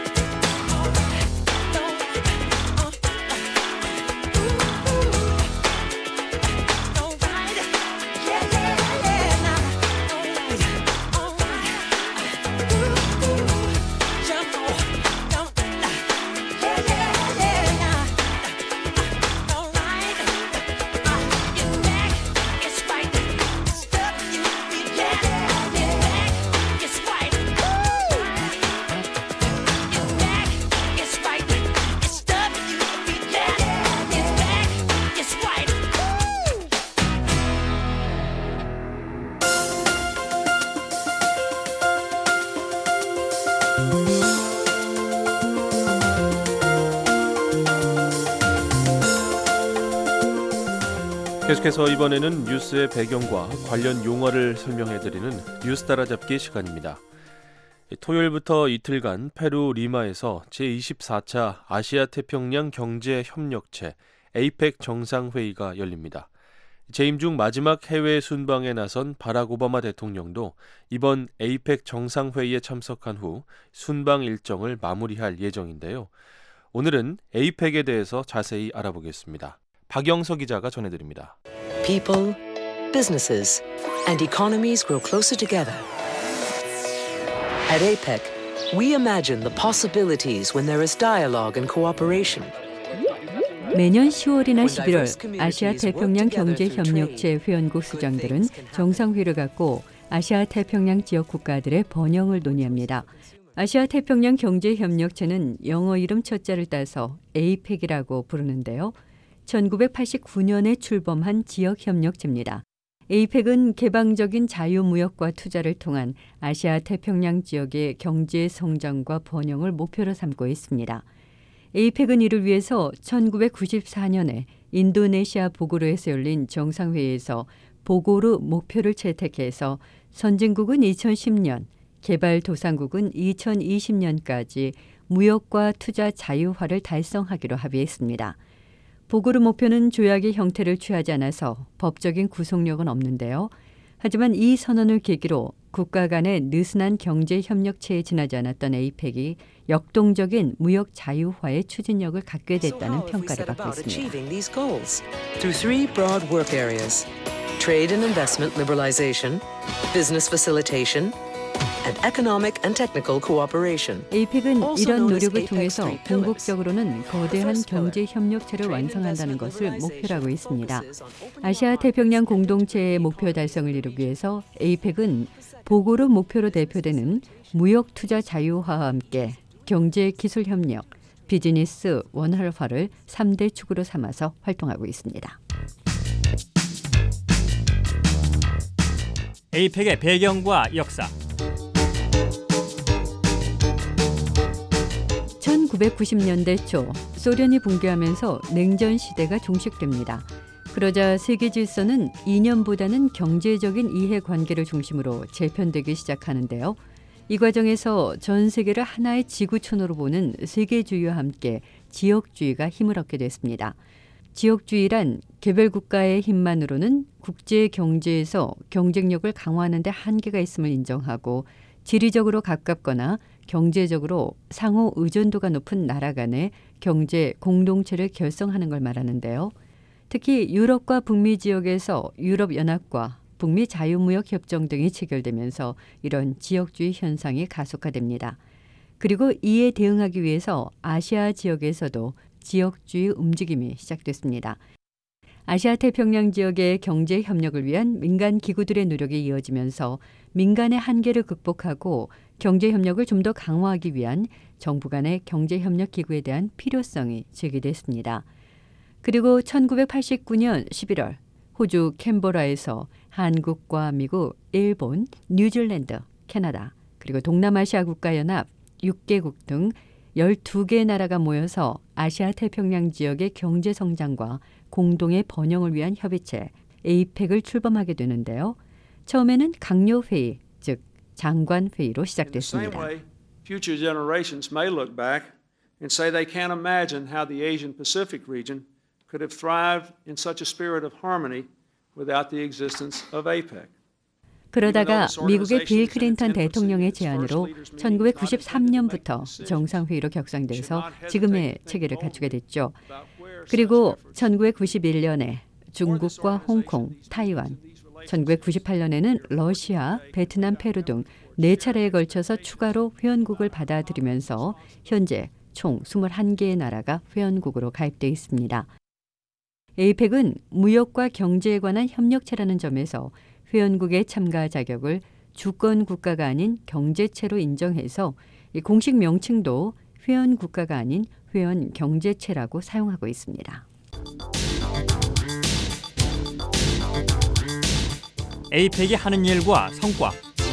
계속해서 이번에는 뉴스의 배경과 관련 용어를 설명해드리는 뉴스 따라잡기 시간입니다. 토요일부터 이틀간 페루 리마에서 제이십사 차 아시아태평양 경제협력체 에이펙 정상회의가 열립니다. 재임 중 마지막 해외 순방에 나선 바락 오바마 대통령도 이번 에이펙 정상회의에 참석한 후 순방 일정을 마무리할 예정인데요. 오늘은 에이펙에 대해서 자세히 알아보겠습니다. 박영서 기자가 전해드립니다. People, businesses, and economies grow closer together. At APEC, we imagine the possibilities when there is dialogue and cooperation. 매년 시월이나 십일월 아시아 태평양 경제협력체 회원국 수장들은 정상회의를 갖고 아시아 태평양 지역 국가들의 번영을 논의합니다. 아시아 태평양 경제협력체는 영어 이름 첫자를 따서 에이펙이라고 부르는데요. 천구백팔십구 년에 출범한 지역협력체입니다. 에이펙은 개방적인 자유무역과 투자를 통한 아시아 태평양 지역의 경제 성장과 번영을 목표로 삼고 있습니다. 에이펙은 이를 위해서 천구백구십사 년에 인도네시아 보고르에서 열린 정상회의에서 보고르 목표를 채택해서 선진국은 이천십 년, 개발도상국은 이천이십 년까지 무역과 투자 자유화를 달성하기로 합의했습니다. 보고르 목표는 조약의 형태를 취하지 않아서 법적인 구속력은 없는데요. 하지만 이 선언을 계기로 국가 간의 느슨한 경제협력체에 지나지 않았던 에이펙이 역동적인 무역 자유화의 추진력을 갖게 됐다는 평가를 받고 있습니다. Through three broad work areas: trade and investment liberalization, business facilitation, and economic and technical cooperation. 에이펙은 이런 노력을 통해서 궁극적으로는 거대한 경제 협력체를 완성한다는 것을 목표로 하고 있습니다. 아시아 태평양 공동체의 목표 달성을 이루기 위해서 에이펙은 보고르 목표로 대표되는 무역 투자 자유화와 함께 경제 기술 협력, 비즈니스 원활화를 삼 대 축으로 삼아서 활동하고 있습니다. 에이펙의 배경과 역사. 천구백구십 년대 초 소련이 붕괴하면서 냉전 시대가 종식됩니다. 그러자 세계 질서는 이념보다는 경제적인 이해관계를 중심으로 재편되기 시작하는데요. 이 과정에서 전 세계를 하나의 지구촌으로 보는 세계주의와 함께 지역주의가 힘을 얻게 됐습니다. 지역주의란 개별 국가의 힘만으로는 국제 경제에서 경쟁력을 강화하는 데 한계가 있음을 인정하고 지리적으로 가깝거나 경제적으로 상호 의존도가 높은 나라 간의 경제 공동체를 결성하는 걸 말하는데요. 특히 유럽과 북미 지역에서 유럽연합과 북미 자유무역협정 등이 체결되면서 이런 지역주의 현상이 가속화됩니다. 그리고 이에 대응하기 위해서 아시아 지역에서도 지역주의 움직임이 시작됐습니다. 아시아 태평양 지역의 경제 협력을 위한 민간 기구들의 노력이 이어지면서 민간의 한계를 극복하고 경제 협력을 좀 더 강화하기 위한 정부 간의 경제 협력 기구에 대한 필요성이 제기됐습니다. 그리고 천구백팔십구 년 십일월 호주 캔버라에서 한국과 미국, 일본, 뉴질랜드, 캐나다, 그리고 동남아시아 국가연합 육 개국 등 열두 개 나라가 모여서 아시아 태평양 지역의 경제 성장과 공동의 번영을 위한 협의체 에이펙을 출범하게 되는데요. 처음에는 강요회의, 즉 장관회의로 시작됐습니다. Future generations may look back and say they can't imagine how the Asian Pacific region could have thrived in such a spirit of harmony without the existence of APEC. 그러다가 미국의 빌 클린턴 대통령의 제안으로 천구백구십삼 년부터 정상회의로 격상돼서 지금의 체계를 갖추게 됐죠. 그리고 천구백구십일 년에 중국과 홍콩, 타이완, 천구백구십팔 년에는 러시아, 베트남, 페루 등 네 차례에 걸쳐서 추가로 회원국을 받아들이면서 현재 총 이십일 개의 나라가 회원국으로 가입돼 있습니다. 에이펙은 무역과 경제에 관한 협력체라는 점에서 회원국의 참가 자격을 주권 국가가 아닌 경제체로 인정해서 공식 명칭도 회원 국가가 아닌 회원 경제체라고 사용하고 있습니다. 에이펙이 하는 일과 성과.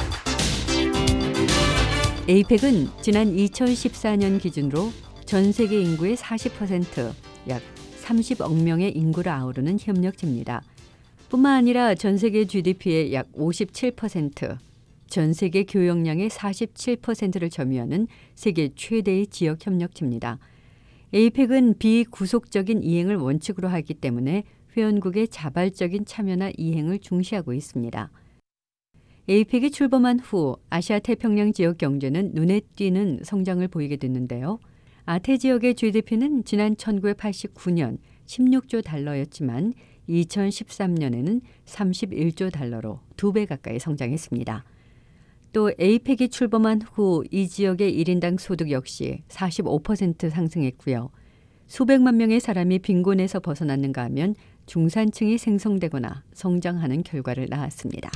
에이펙은 지난 이천십사 년 기준으로 전 세계 인구의 사십 퍼센트, 약 삼십억 명의 인구를 아우르는 협력체입니다. 뿐만 아니라 전 세계 지디피의 약 오십칠 퍼센트, 전 세계 교역량의 사십칠 퍼센트를 점유하는 세계 최대의 지역 협력체입니다. 에이펙은 비구속적인 이행을 원칙으로 하기 때문에 회원국의 자발적인 참여나 이행을 중시하고 있습니다. 에이펙이 출범한 후 아시아 태평양 지역 경제는 눈에 띄는 성장을 보이게 됐는데요. 아태 지역의 지디피는 지난 천구백팔십구 년 십육조 달러였지만 이천십삼 년에는 삼십일조 달러로 두 배 가까이 성장했습니다. 또 에이펙이 출범한 후 이 지역의 일 인당 소득 역시 사십오 퍼센트 상승했고요. 수백만 명의 사람이 빈곤에서 벗어났는가 하면 중산층이 생성되거나 성장하는 결과를 낳았습니다.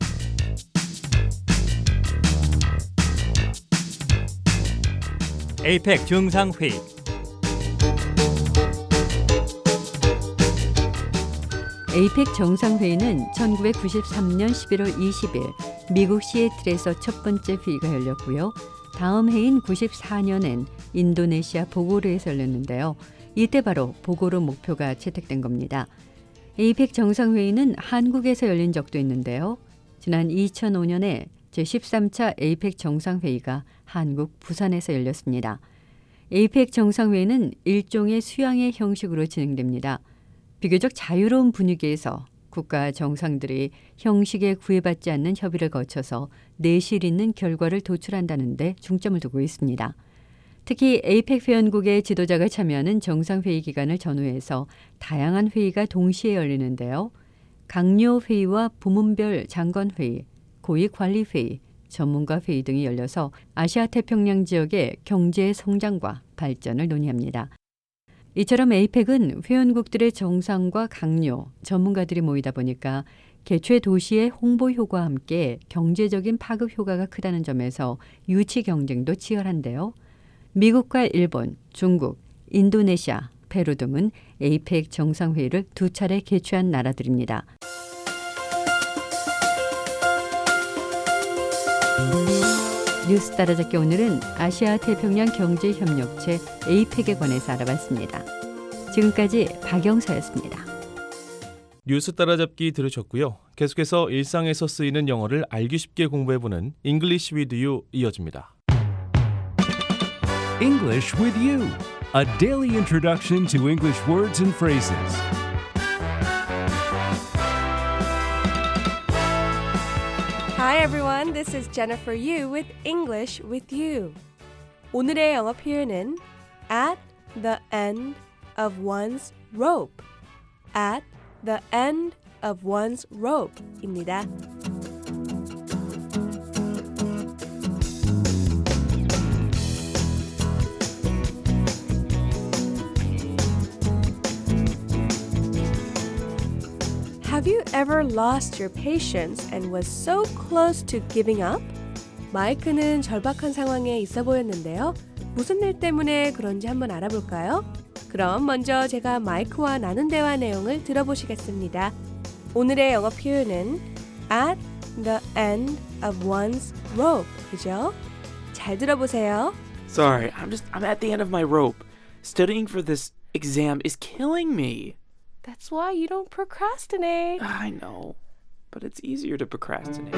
에이펙 정상회의. 에이펙 정상회의는 천구백구십삼 년 십일월 이십일 미국 시애틀에서 첫 번째 회의가 열렸고요. 다음 해인 구십사 년엔 인도네시아 보고르에서 열렸는데요. 이때 바로 보고르 목표가 채택된 겁니다. 에이펙 정상회의는 한국에서 열린 적도 있는데요. 지난 이천오 년에 제십삼 차 에이펙 정상회의가 한국 부산에서 열렸습니다. 에이펙 정상회의는 일종의 수양의 형식으로 진행됩니다. 비교적 자유로운 분위기에서 국가 정상들이 형식에 구애받지 않는 협의를 거쳐서 내실 있는 결과를 도출한다는 데 중점을 두고 있습니다. 특히 에이펙 회원국의 지도자가 참여하는 정상회의 기간을 전후해서 다양한 회의가 동시에 열리는데요. 강요 회의와 부문별 장관회의, 고위관리회의, 전문가 회의 등이 열려서 아시아 태평양 지역의 경제 성장과 발전을 논의합니다. 이처럼 에이펙은 회원국들의 정상과 강요, 전문가들이 모이다 보니까 개최 도시의 홍보 효과와 함께 경제적인 파급 효과가 크다는 점에서 유치 경쟁도 치열한데요. 미국과 일본, 중국, 인도네시아, 페루 등은 에이펙 정상회의를 두 차례 개최한 나라들입니다. 뉴스 따라잡기 오늘은 아시아 태평양 경제협력체 에이펙에 관해서 알아봤습니다. 지금까지 박영서였습니다. 뉴스 따라잡기 들으셨고요. 계속해서 일상에서 쓰이는 영어를 알기 쉽게 공부해보는 English with You 이어집니다. English with You, a daily introduction to English words and phrases. Hi everyone, this is Jennifer Yu with English with You. 오늘의 영어 표현은 at the end of one's rope. At the end of one's rope입니다. Have you ever lost your patience and was so close to giving up? 마이크는 절박한 상황에 있어 보였는데요. 무슨 일 때문에 그런지 한번 알아볼까요? 그럼 먼저 제가 마이크와 나눈 대화 내용을 들어보시겠습니다. 오늘의 영어 표현은 at the end of one's rope, 그죠? 잘 들어보세요. Sorry, I'm just I'm at the end of my rope. Studying for this exam is killing me. That's why you don't procrastinate. I know, but it's easier to procrastinate.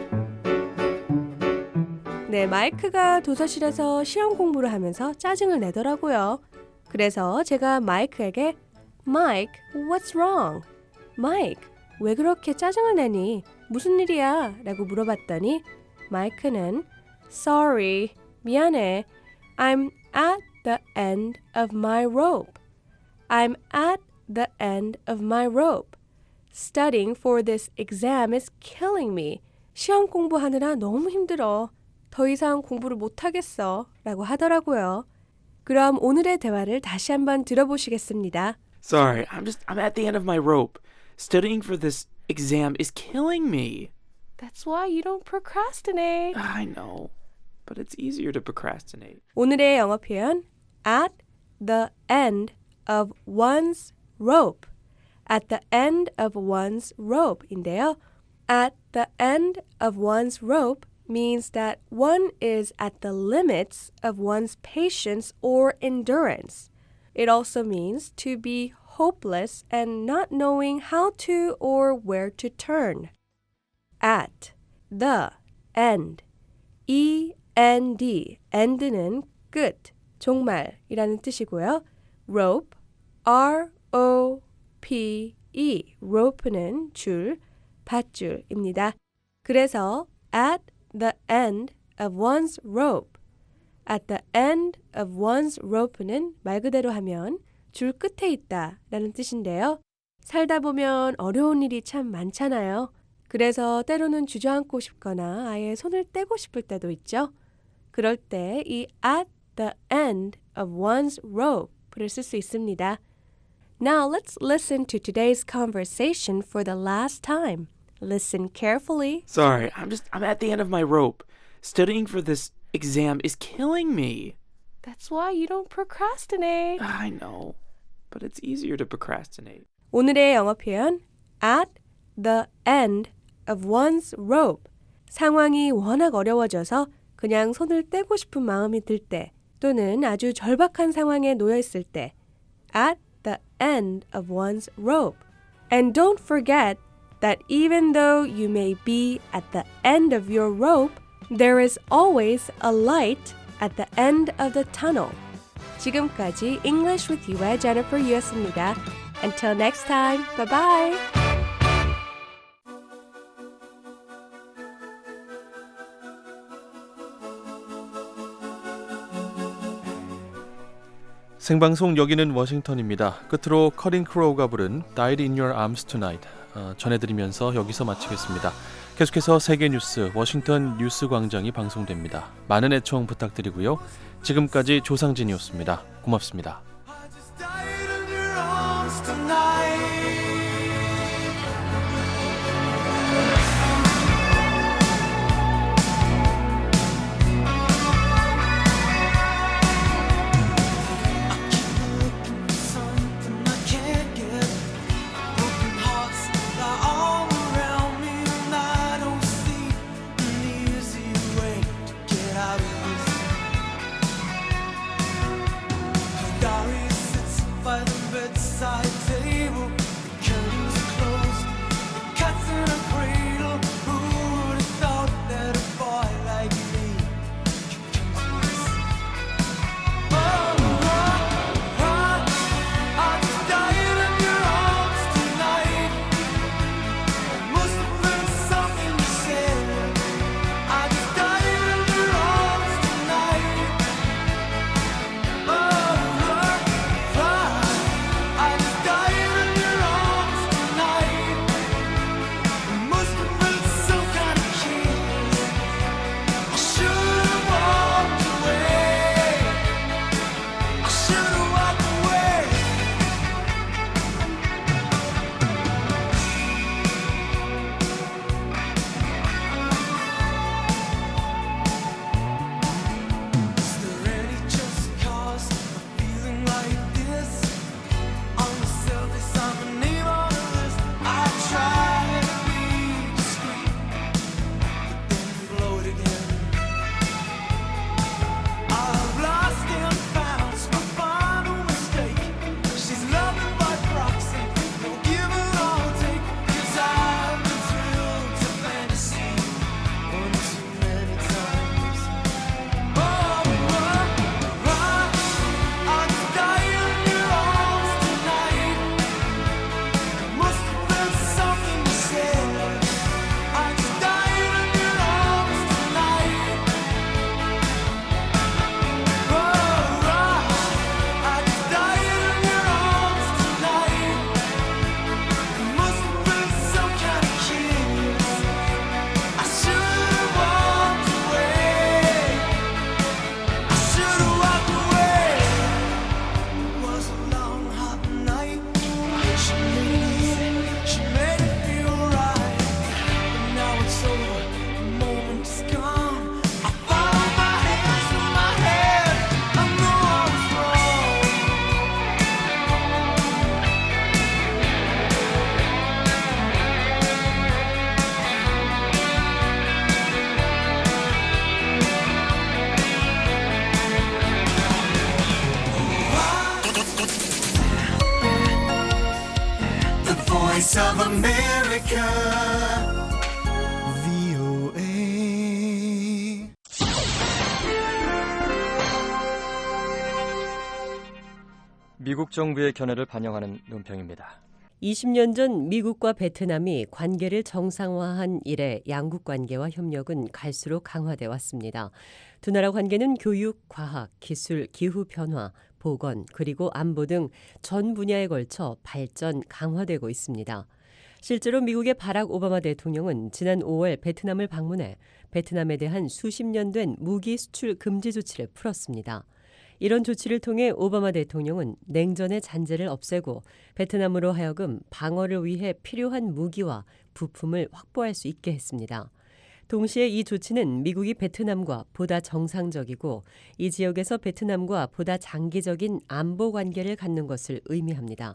네, 마이크가 도서실에서 시험 공부를 하면서 짜증을 내더라고요. 그래서 제가 마이크에게 Mike, what's wrong? Mike, 왜 그렇게 짜증을 내니? 무슨 일이야? 라고 물어봤더니 마이크는 Sorry, 미안해. I'm at the end of my rope. I'm at the end of my rope. Studying for this exam is killing me. 시험 공부하느라 너무 힘들어. 더 이상 공부를 못하겠어. 라고 하더라고요. 그럼 오늘의 대화를 다시 한번 들어보시겠습니다. Sorry, I'm just I'm at the end of my rope. Studying for this exam is killing me. That's why you don't procrastinate. I know, but it's easier to procrastinate. 오늘의 영어 표현 at the end of one's rope. At the end of one's rope인데요. At the end of one's rope means that one is at the limits of one's patience or endurance. It also means to be hopeless and not knowing how to or where to turn. At the end. E N D. end는 끝, 종말이라는 뜻이고요. rope, R O P E. rope는 줄, 밧줄입니다. 그래서 at the end of one's rope. At the end of one's rope는 말 그대로 하면 줄 끝에 있다 라는 뜻인데요. 살다 보면 어려운 일이 참 많잖아요. 그래서 때로는 주저앉고 싶거나 아예 손을 떼고 싶을 때도 있죠. 그럴 때 이 at the end of one's rope를 쓸 수 있습니다. Now let's listen to today's conversation for the last time. Listen carefully. Sorry, I'm just, I'm at the end of my rope. Studying for this exam is killing me. That's why you don't procrastinate. I know, but it's easier to procrastinate. 오늘의 영어 표현 at the end of one's rope. 상황이 워낙 어려워져서 그냥 손을 떼고 싶은 마음이 들 때 또는 아주 절박한 상황에 놓여 있을 때 at the end of one's rope. And don't forget that even though you may be at the end of your rope, there is always a light at the end of the tunnel. 지금까지 English with You의 Jennifer Yu였습니다. Until next time, bye-bye! 생방송 여기는 워싱턴입니다. 끝으로 커린 크로우가 부른 Died in Your Arms Tonight 어, 전해드리면서 여기서 마치겠습니다. 계속해서 세계 뉴스 워싱턴 뉴스 광장이 방송됩니다. 많은 애청 부탁드리고요. 지금까지 조상진이었습니다. 고맙습니다. I just Voice of America, 브이오에이. 미국 정부의 견해를 반영하는 논평입니다. 이십 년 전 미국과 베트남이 관계를 정상화한 이래 양국 관계와 협력은 갈수록 강화돼 왔습니다. 두 나라 관계는 교육, 과학, 기술, 기후 변화, 보건, 그리고 안보 등 전 분야에 걸쳐 발전, 강화되고 있습니다. 실제로 미국의 바락 오바마 대통령은 지난 오월 베트남을 방문해 베트남에 대한 수십 년 된 무기 수출 금지 조치를 풀었습니다. 이런 조치를 통해 오바마 대통령은 냉전의 잔재를 없애고 베트남으로 하여금 방어를 위해 필요한 무기와 부품을 확보할 수 있게 했습니다. 동시에 이 조치는 미국이 베트남과 보다 정상적이고 이 지역에서 베트남과 보다 장기적인 안보 관계를 갖는 것을 의미합니다.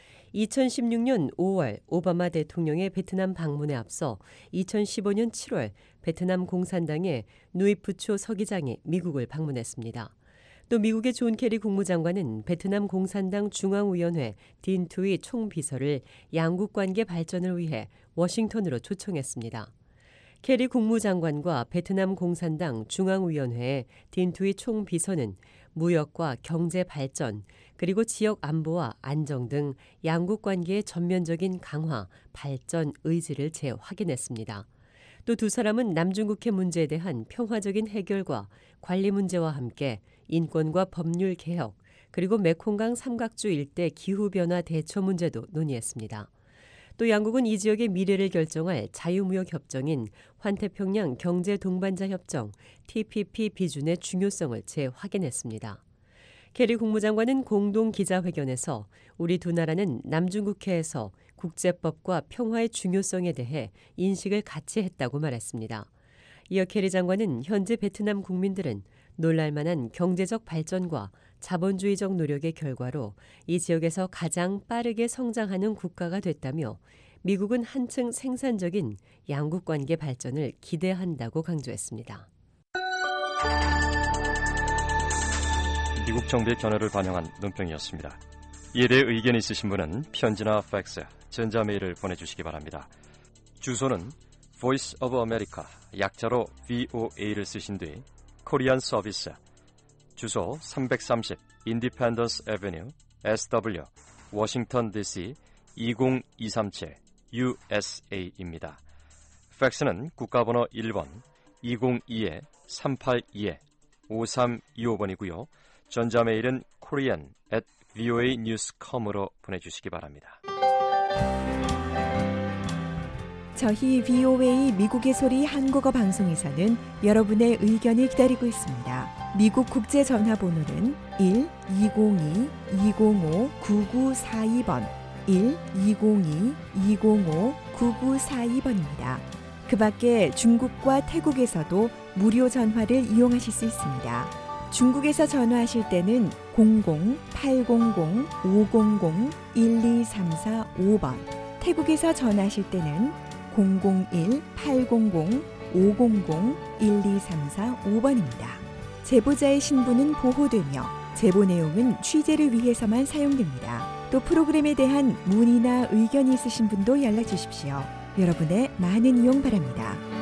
이천십육 년 오월 오바마 대통령의 베트남 방문에 앞서 이천십오 년 칠월 베트남 공산당의 누이프초 서기장이 미국을 방문했습니다. 또 미국의 존 케리 국무장관은 베트남 공산당 중앙위원회 딘 투이 총비서를 양국 관계 발전을 위해 워싱턴으로 초청했습니다. 케리 국무장관과 베트남 공산당 중앙위원회의 딘 투이 총비서는 무역과 경제 발전, 그리고 지역 안보와 안정 등 양국 관계의 전면적인 강화, 발전 의지를 재확인했습니다. 또 두 사람은 남중국해 문제에 대한 평화적인 해결과 관리 문제와 함께 인권과 법률 개혁, 그리고 메콩강 삼각주 일대 기후변화 대처 문제도 논의했습니다. 또 양국은 이 지역의 미래를 결정할 자유무역 협정인 환태평양 경제 동반자 협정 티피피 비준의 중요성을 재확인했습니다. 케리 국무장관은 공동 기자회견에서 우리 두 나라는 남중국해에서 국제법과 평화의 중요성에 대해 인식을 같이 했다고 말했습니다. 이어 케리 장관은 현재 베트남 국민들은 놀랄만한 경제적 발전과 자본주의적 노력의 결과로 이 지역에서 가장 빠르게 성장하는 국가가 됐다며 미국은 한층 생산적인 양국 관계 발전을 기대한다고 강조했습니다. 미국 정부의 견해를 반영한 논평이었습니다. 이에 대해 의견 있으신 분은 편지나 팩스, 전자메일을 보내주시기 바랍니다. 주소는 Voice of America, 약자로 브이오에이를 쓰신 뒤 코리안 서비스, 주소 삼백삼십 인디펜던스 애비뉴 에스더블유, 워싱턴 디씨 이공이삼칠 유에스에이입니다. 팩스는 국가번호 일 번 이공이 삼팔이 오삼이오 번이고요. 전자메일은 korean at 브이오에이 뉴스 닷 컴으로 보내주시기 바랍니다. 저희 브이오에이 미국의 소리 한국어 방송에서는 여러분의 의견을 기다리고 있습니다. 미국 국제 전화번호는 일 이공이 이공오 구구사이 번, 일 이공이 이공오 구구사이 번입니다. 그 밖에 중국과 태국에서도 무료 전화를 이용하실 수 있습니다. 중국에서 전화하실 때는 공공 팔공공 오공공 일이삼사오 번, 태국에서 전화하실 때는 공공일 팔공공 오공공 일이삼사오 번입니다. 제보자의 신분은 보호되며 제보 내용은 취재를 위해서만 사용됩니다. 또 프로그램에 대한 문의나 의견이 있으신 분도 연락 주십시오. 여러분의 많은 이용 바랍니다.